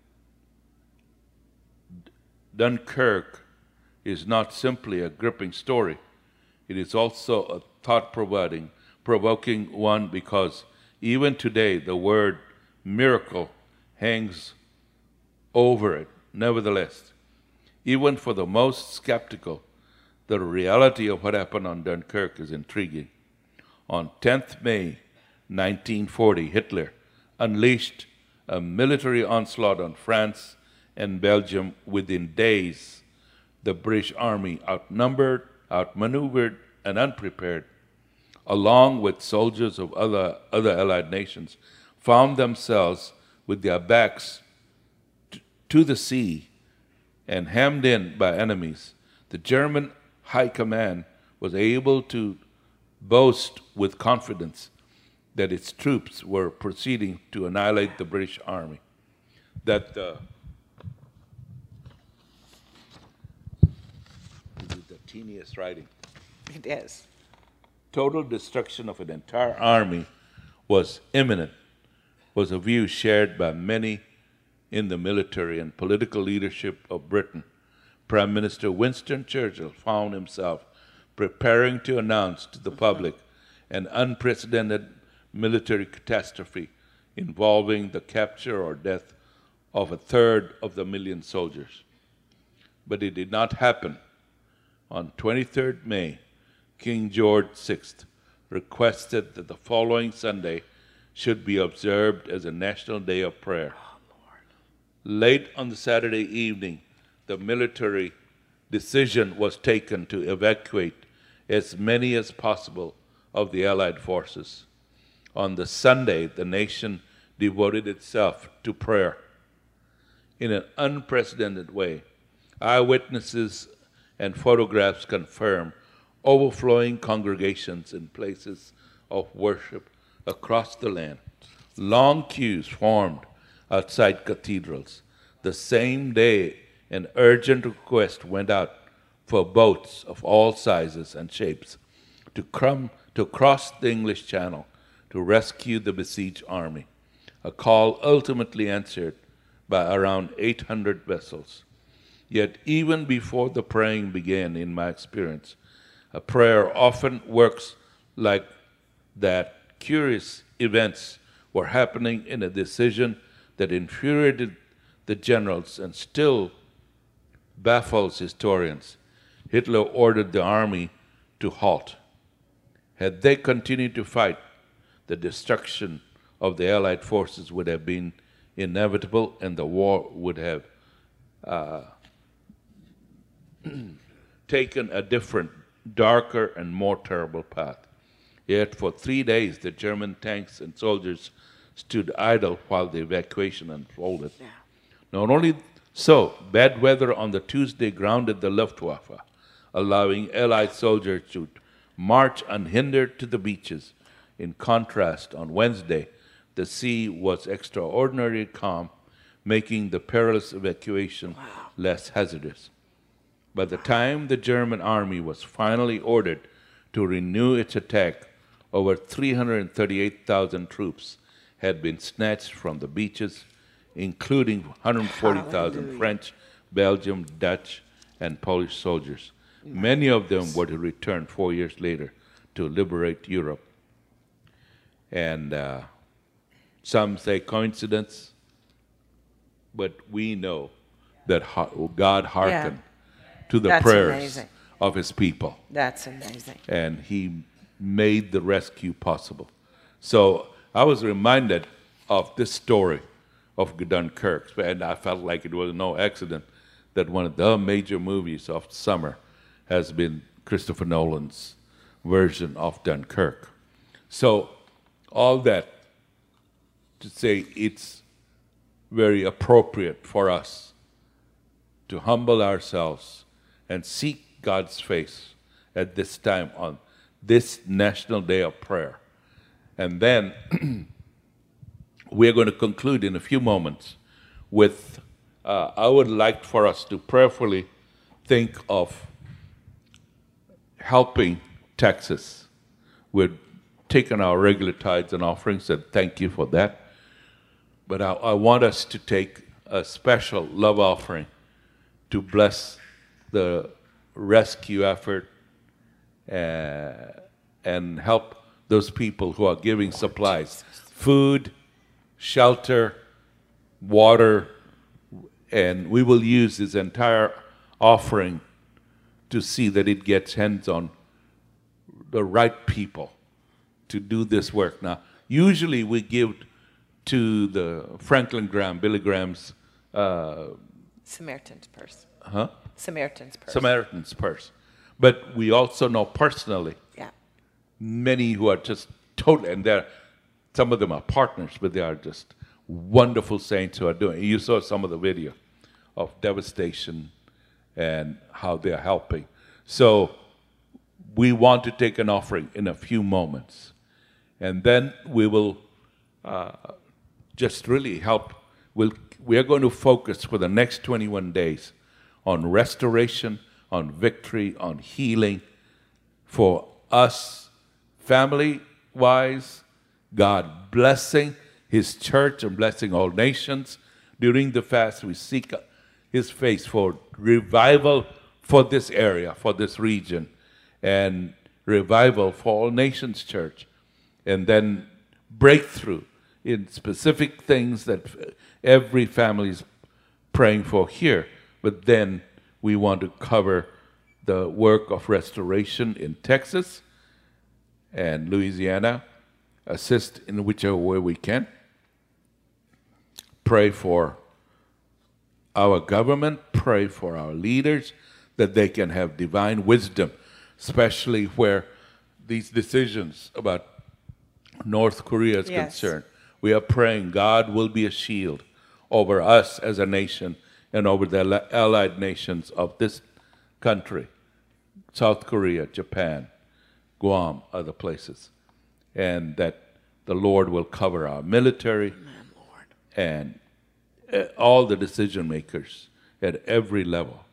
Dunkirk is not simply a gripping story. It is also a thought-provoking provoking one, because even today the word miracle hangs over it. Nevertheless, even for the most skeptical, the reality of what happened on Dunkirk is intriguing. On tenth of May nineteen forty, Hitler unleashed a military onslaught on France and Belgium. Within days, the British army, outnumbered, outmaneuvered, and unprepared, along with soldiers of other, other allied nations, found themselves with their backs t- to the sea and hemmed in by enemies. The German High Command was able to boast with confidence that its troops were proceeding to annihilate the British Army. That uh, this is the teeniest writing. It is. Total destruction of an entire army was imminent, was a view shared by many in the military and political leadership of Britain. Prime Minister Winston Churchill found himself preparing to announce to the public an unprecedented military catastrophe involving the capture or death of a third of the million soldiers. But it did not happen. On twenty-third of May, King George the Sixth requested that the following Sunday should be observed as a national day of prayer. Oh, Lord. Late on the Saturday evening, the military decision was taken to evacuate as many as possible of the Allied forces. On the Sunday, the nation devoted itself to prayer in an unprecedented way. Eyewitnesses and photographs confirm overflowing congregations in places of worship across the land. Long queues formed outside cathedrals. The same day, an urgent request went out for boats of all sizes and shapes to, come, to cross the English Channel to rescue the besieged army, a call ultimately answered by around eight hundred vessels. Yet even before the praying began, in my experience, a prayer often works like that. Curious events were happening in a decision that infuriated the generals and still baffles historians. Hitler ordered the army to halt. Had they continued to fight, the destruction of the Allied forces would have been inevitable and the war would have uh, taken a different, darker, and more terrible path. Yet for three days, the German tanks and soldiers stood idle while the evacuation unfolded. Yeah. Not only so, bad weather on the Tuesday grounded the Luftwaffe, allowing Allied soldiers to march unhindered to the beaches. In contrast, on Wednesday, the sea was extraordinarily calm, making the perilous evacuation wow. less hazardous. By the time the German army was finally ordered to renew its attack, over three hundred thirty-eight thousand troops had been snatched from the beaches, including one hundred forty thousand French, Belgian, Dutch, and Polish soldiers. Nice. Many of them were to return four years later to liberate Europe. And uh, some say coincidence, but we know that God hearkened yeah. to the That's prayers amazing. Of his people. That's amazing. And he made the rescue possible. So I was reminded of this story of Dunkirk, and I felt like it was no accident that one of the major movies of summer has been Christopher Nolan's version of Dunkirk. So all that to say it's very appropriate for us to humble ourselves and seek God's face at this time on this National Day of Prayer. And then we're going to conclude in a few moments with, uh, I would like for us to prayerfully think of helping Texas. We've taken our regular tithes and offerings, and thank you for that. But I, I want us to take a special love offering to bless the rescue effort uh, and help those people who are giving supplies, food, shelter, water, and we will use this entire offering to see that it gets hands on the right people to do this work. Now, usually we give to the Franklin Graham, Billy Graham's uh, Samaritan's Purse. Huh? Samaritan's Purse. Samaritan's Purse. But we also know personally yeah. many who are just totally, and they're, some of them are partners, but they are just wonderful saints who are doing. You saw some of the video of devastation and how they're helping. So we want to take an offering in a few moments. And then we will uh, just really help. We'll, we are going to focus for the next twenty-one days on restoration, on victory, on healing for us, family-wise, God blessing His church and blessing all nations. During the fast, we seek His face for revival for this area, for this region, and revival for all nations church, and then breakthrough in specific things that every family is praying for here. But then we want to cover the work of restoration in Texas and Louisiana, assist in whichever way we can, pray for our government, pray for our leaders, that they can have divine wisdom, especially where these decisions about North Korea is Yes. concerned. We are praying God will be a shield over us as a nation and over the allied nations of this country, South Korea, Japan, Guam, other places, and that the Lord will cover our military Amen, Lord. and uh, all the decision makers at every level.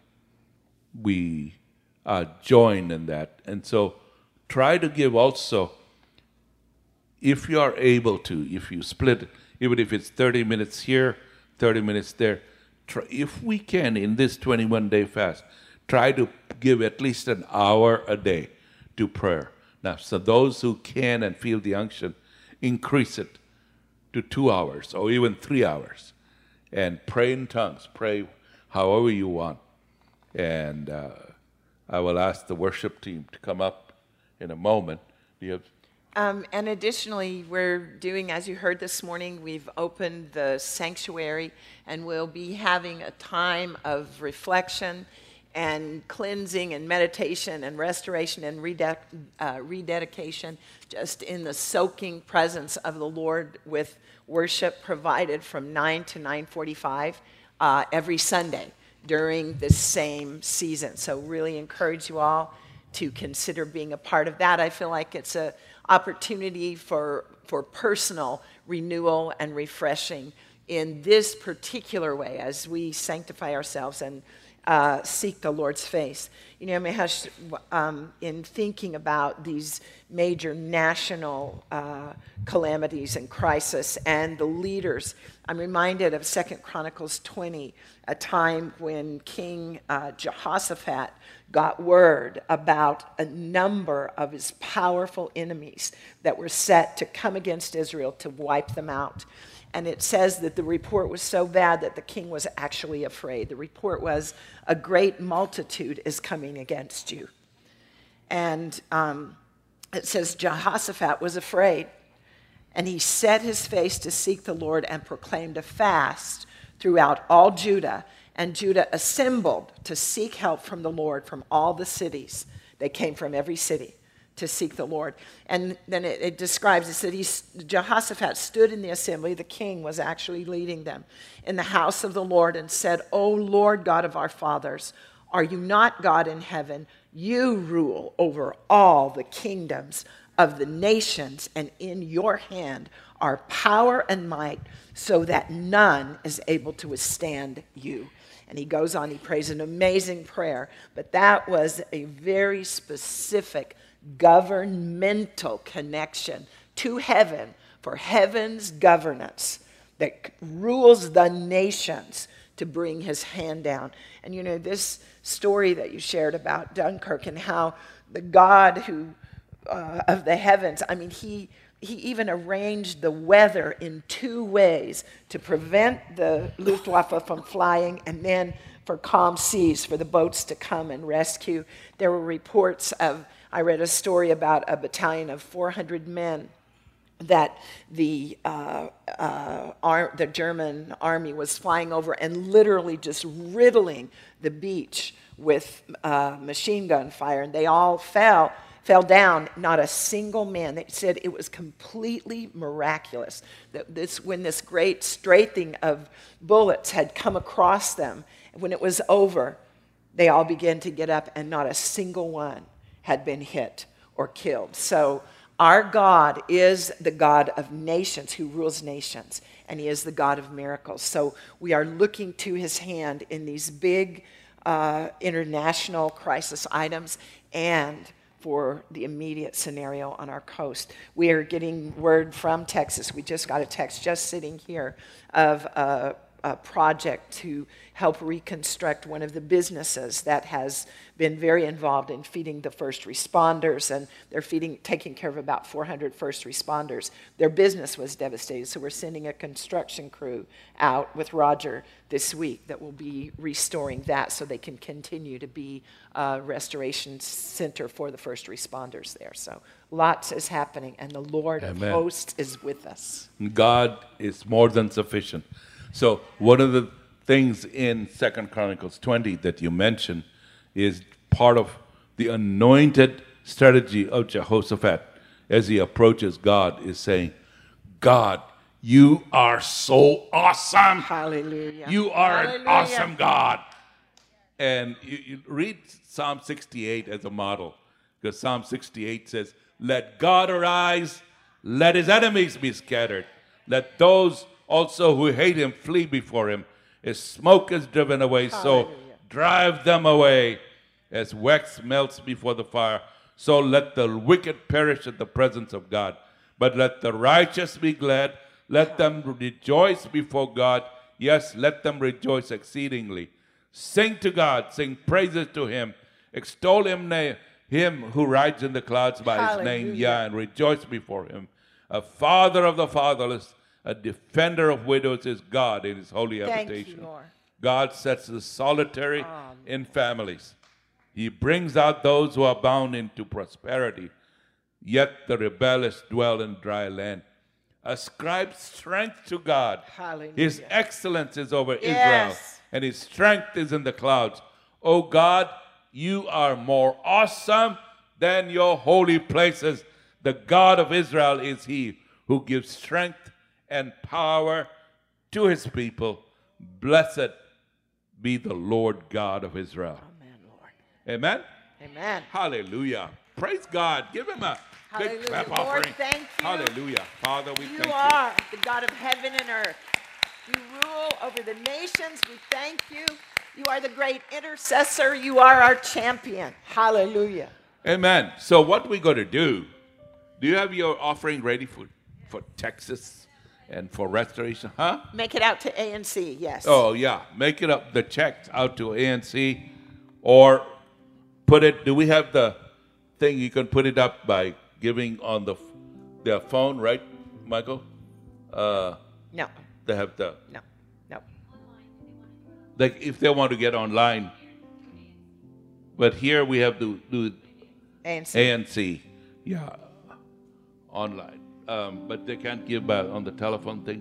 We are joined in that. And so try to give also, if you are able to, if you split it, even if it's thirty minutes here, thirty minutes there, try, if we can in this twenty-one day fast, try to give at least an hour a day to prayer. Now, so those who can and feel the unction, increase it to two hours or even three hours. And pray in tongues, pray however you want. And uh, I will ask the worship team to come up in a moment. Do you have... Um, and additionally, we're doing, as you heard this morning, we've opened the sanctuary, and we'll be having a time of reflection and cleansing and meditation and restoration and rede- uh, rededication, just in the soaking presence of the Lord, with worship provided from nine to nine forty-five uh, every Sunday during this same season. So really encourage you all to consider being a part of that. I feel like it's an opportunity for, for personal renewal and refreshing in this particular way as we sanctify ourselves and uh, seek the Lord's face. You know, Mahesh, um, in thinking about these major national uh, calamities and crisis and the leaders, I'm reminded of Second Chronicles twenty, a time when King uh, Jehoshaphat got word about a number of his powerful enemies that were set to come against Israel to wipe them out. And it says that the report was so bad that the king was actually afraid. The report was, a great multitude is coming against you. And um, it says Jehoshaphat was afraid, and he set his face to seek the Lord and proclaimed a fast throughout all Judah. And Judah assembled to seek help from the Lord from all the cities. They came from every city to seek the Lord. And then it, it describes, it said he, Jehoshaphat stood in the assembly, the king was actually leading them, in the house of the Lord, and said, O Lord God of our fathers, are you not God in heaven? You rule over all the kingdoms of the nations, and in your hand are power and might, so that none is able to withstand you. And he goes on, he prays an amazing prayer, but that was a very specific governmental connection to heaven, for heaven's governance that rules the nations to bring his hand down. And you know, this story that you shared about Dunkirk and how the God who uh, of the heavens, I mean, he he even arranged the weather in two ways to prevent the Luftwaffe from flying, and then for calm seas for the boats to come and rescue. There were reports of, I read a story about a battalion of four hundred men that the uh, uh, ar- the German army was flying over and literally just riddling the beach with uh, machine gun fire, and they all fell fell down. Not a single man. They said it was completely miraculous that this, when this great straightening of bullets had come across them, when it was over, they all began to get up, and not a single one had been hit or killed. So our God is the God of nations, who rules nations, and he is the God of miracles. So we are looking to his hand in these big uh, international crisis items and for the immediate scenario on our coast. We are getting word from Texas. We just got a text just sitting here of a, a project to help reconstruct one of the businesses that has been very involved in feeding the first responders, and they're feeding, taking care of about four hundred first responders. Their business was devastated, so we're sending a construction crew out with Roger this week that will be restoring that so they can continue to be a restoration center for the first responders there. So lots is happening, and the Lord Amen. of hosts is with us. God is more than sufficient. So one of the things in Second Chronicles twenty that you mentioned is part of the anointed strategy of Jehoshaphat as he approaches God, is saying, God, you are so awesome. Hallelujah. You are Hallelujah. an awesome God. And you, you read Psalm sixty-eight as a model, because Psalm sixty-eight says, let God arise, let his enemies be scattered. Let those also who hate him flee before him. His smoke is driven away, so Hallelujah. drive them away. As wax melts before the fire, so let the wicked perish at the presence of God. But let the righteous be glad. Let them rejoice before God. Yes, let them rejoice exceedingly. Sing to God, sing praises to him. Extol him, na- him who rides in the clouds by his name, Hallelujah. yeah, and rejoice before him. A father of the fatherless, a defender of widows is God in his holy Thank habitation. you, Lord. God sets the solitary in families. He brings out those who are bound into prosperity, yet the rebellious dwell in dry land. Ascribe strength to God. Hallelujah. His excellence is over Israel, Yes. and his strength is in the clouds. O God, you are more awesome than your holy places. The God of Israel is he who gives strength and power to his people. Blessed be the Lord God of Israel. Amen, Lord. Amen? Amen. Hallelujah. Praise God. Give him a big Hallelujah. clap Lord, offering. thank you. Hallelujah. Father, we You thank are the God of heaven and earth. You rule over the nations. We thank you. You are the great intercessor. You are our champion. Hallelujah. you. Amen. So what we going to do, do you have your offering ready for, for Texas and for restoration? Huh? Make it out to A N C, yes. Oh, yeah. Make it up, the check out to A N C, or put it, do we have the thing you can put it up by giving on the, the phone, right, Michael? Uh, No, they have the, no, no. like if they want to get online. But here we have to do A N C. A N C, yeah, online. Um, but they can't give by on the telephone thing.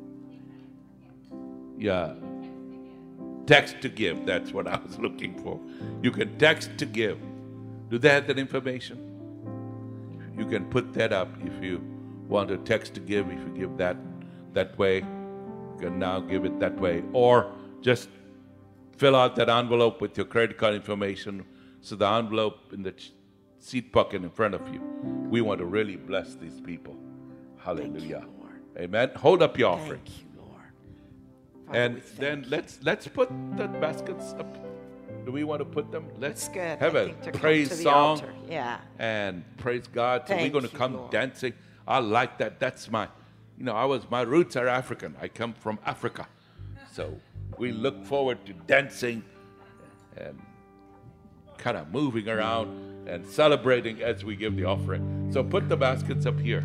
Yeah. Text to give, that's what I was looking for. You can text to give. Do they have that information? You can put that up if you want to text to give, if you give that that way. You can now give it that way. Or just fill out that envelope with your credit card information. So the envelope in the ch- seat pocket in front of you. We want to really bless these people. Hallelujah. you, Lord. Amen. Hold up your offering. Thank you, Lord. Father, And we thank then you. let's let's put the baskets up. Do we want to put them? Let's It's good. have I a think, to come praise to the song altar. Yeah. and praise God. So we're Thank going to you, come Lord. dancing. I like that. That's my, you know, I was my roots are African. I come from Africa, so we look forward to dancing and kind of moving around and celebrating as we give the offering. So put the baskets up here.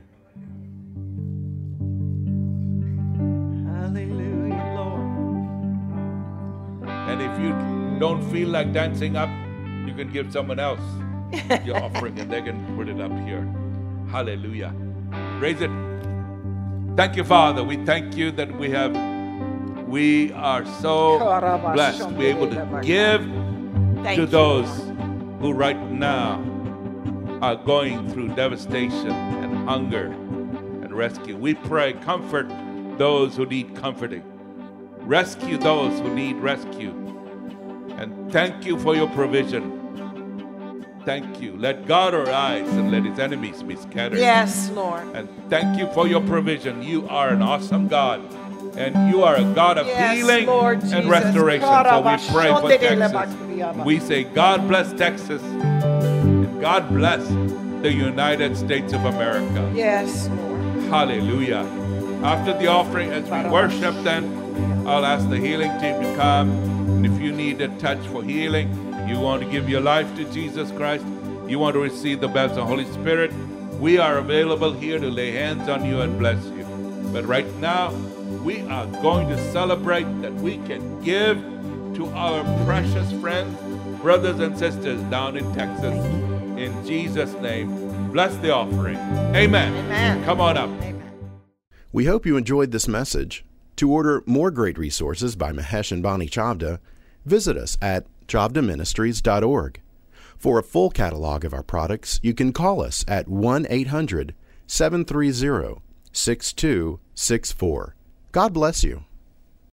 Hallelujah, Lord. And if you don't feel like dancing up, you can give someone else your offering and they can put it up here. Hallelujah. Raise it. Thank you, Father. We thank you that we have, we are so blessed to be able to give Thank to you, those Lord. who right now are going through devastation and hunger and rescue. We pray, comfort those who need comforting. Rescue those who need rescue. And thank you for your provision. Thank you. Let God arise and let his enemies be scattered. Yes, Lord. And thank you for your provision. You are an awesome God. And you are a God of Yes, healing Lord and Jesus. restoration. So we pray for Texas. We say, God bless Texas. And God bless the United States of America. Yes, Lord. Hallelujah. After the offering, as we worship, then I'll ask the healing team to come. And if you need a touch for healing, you want to give your life to Jesus Christ, you want to receive the baptism of the Holy Spirit, we are available here to lay hands on you and bless you. But right now, we are going to celebrate that we can give to our precious friends, brothers and sisters down in Texas. In Jesus' name, bless the offering. Amen. Amen. Come on up. Amen. We hope you enjoyed this message. To order more great resources by Mahesh and Bonnie Chavda, visit us at chavda ministries dot org. For a full catalog of our products, you can call us at one eight hundred seven three zero six two six four. God bless you.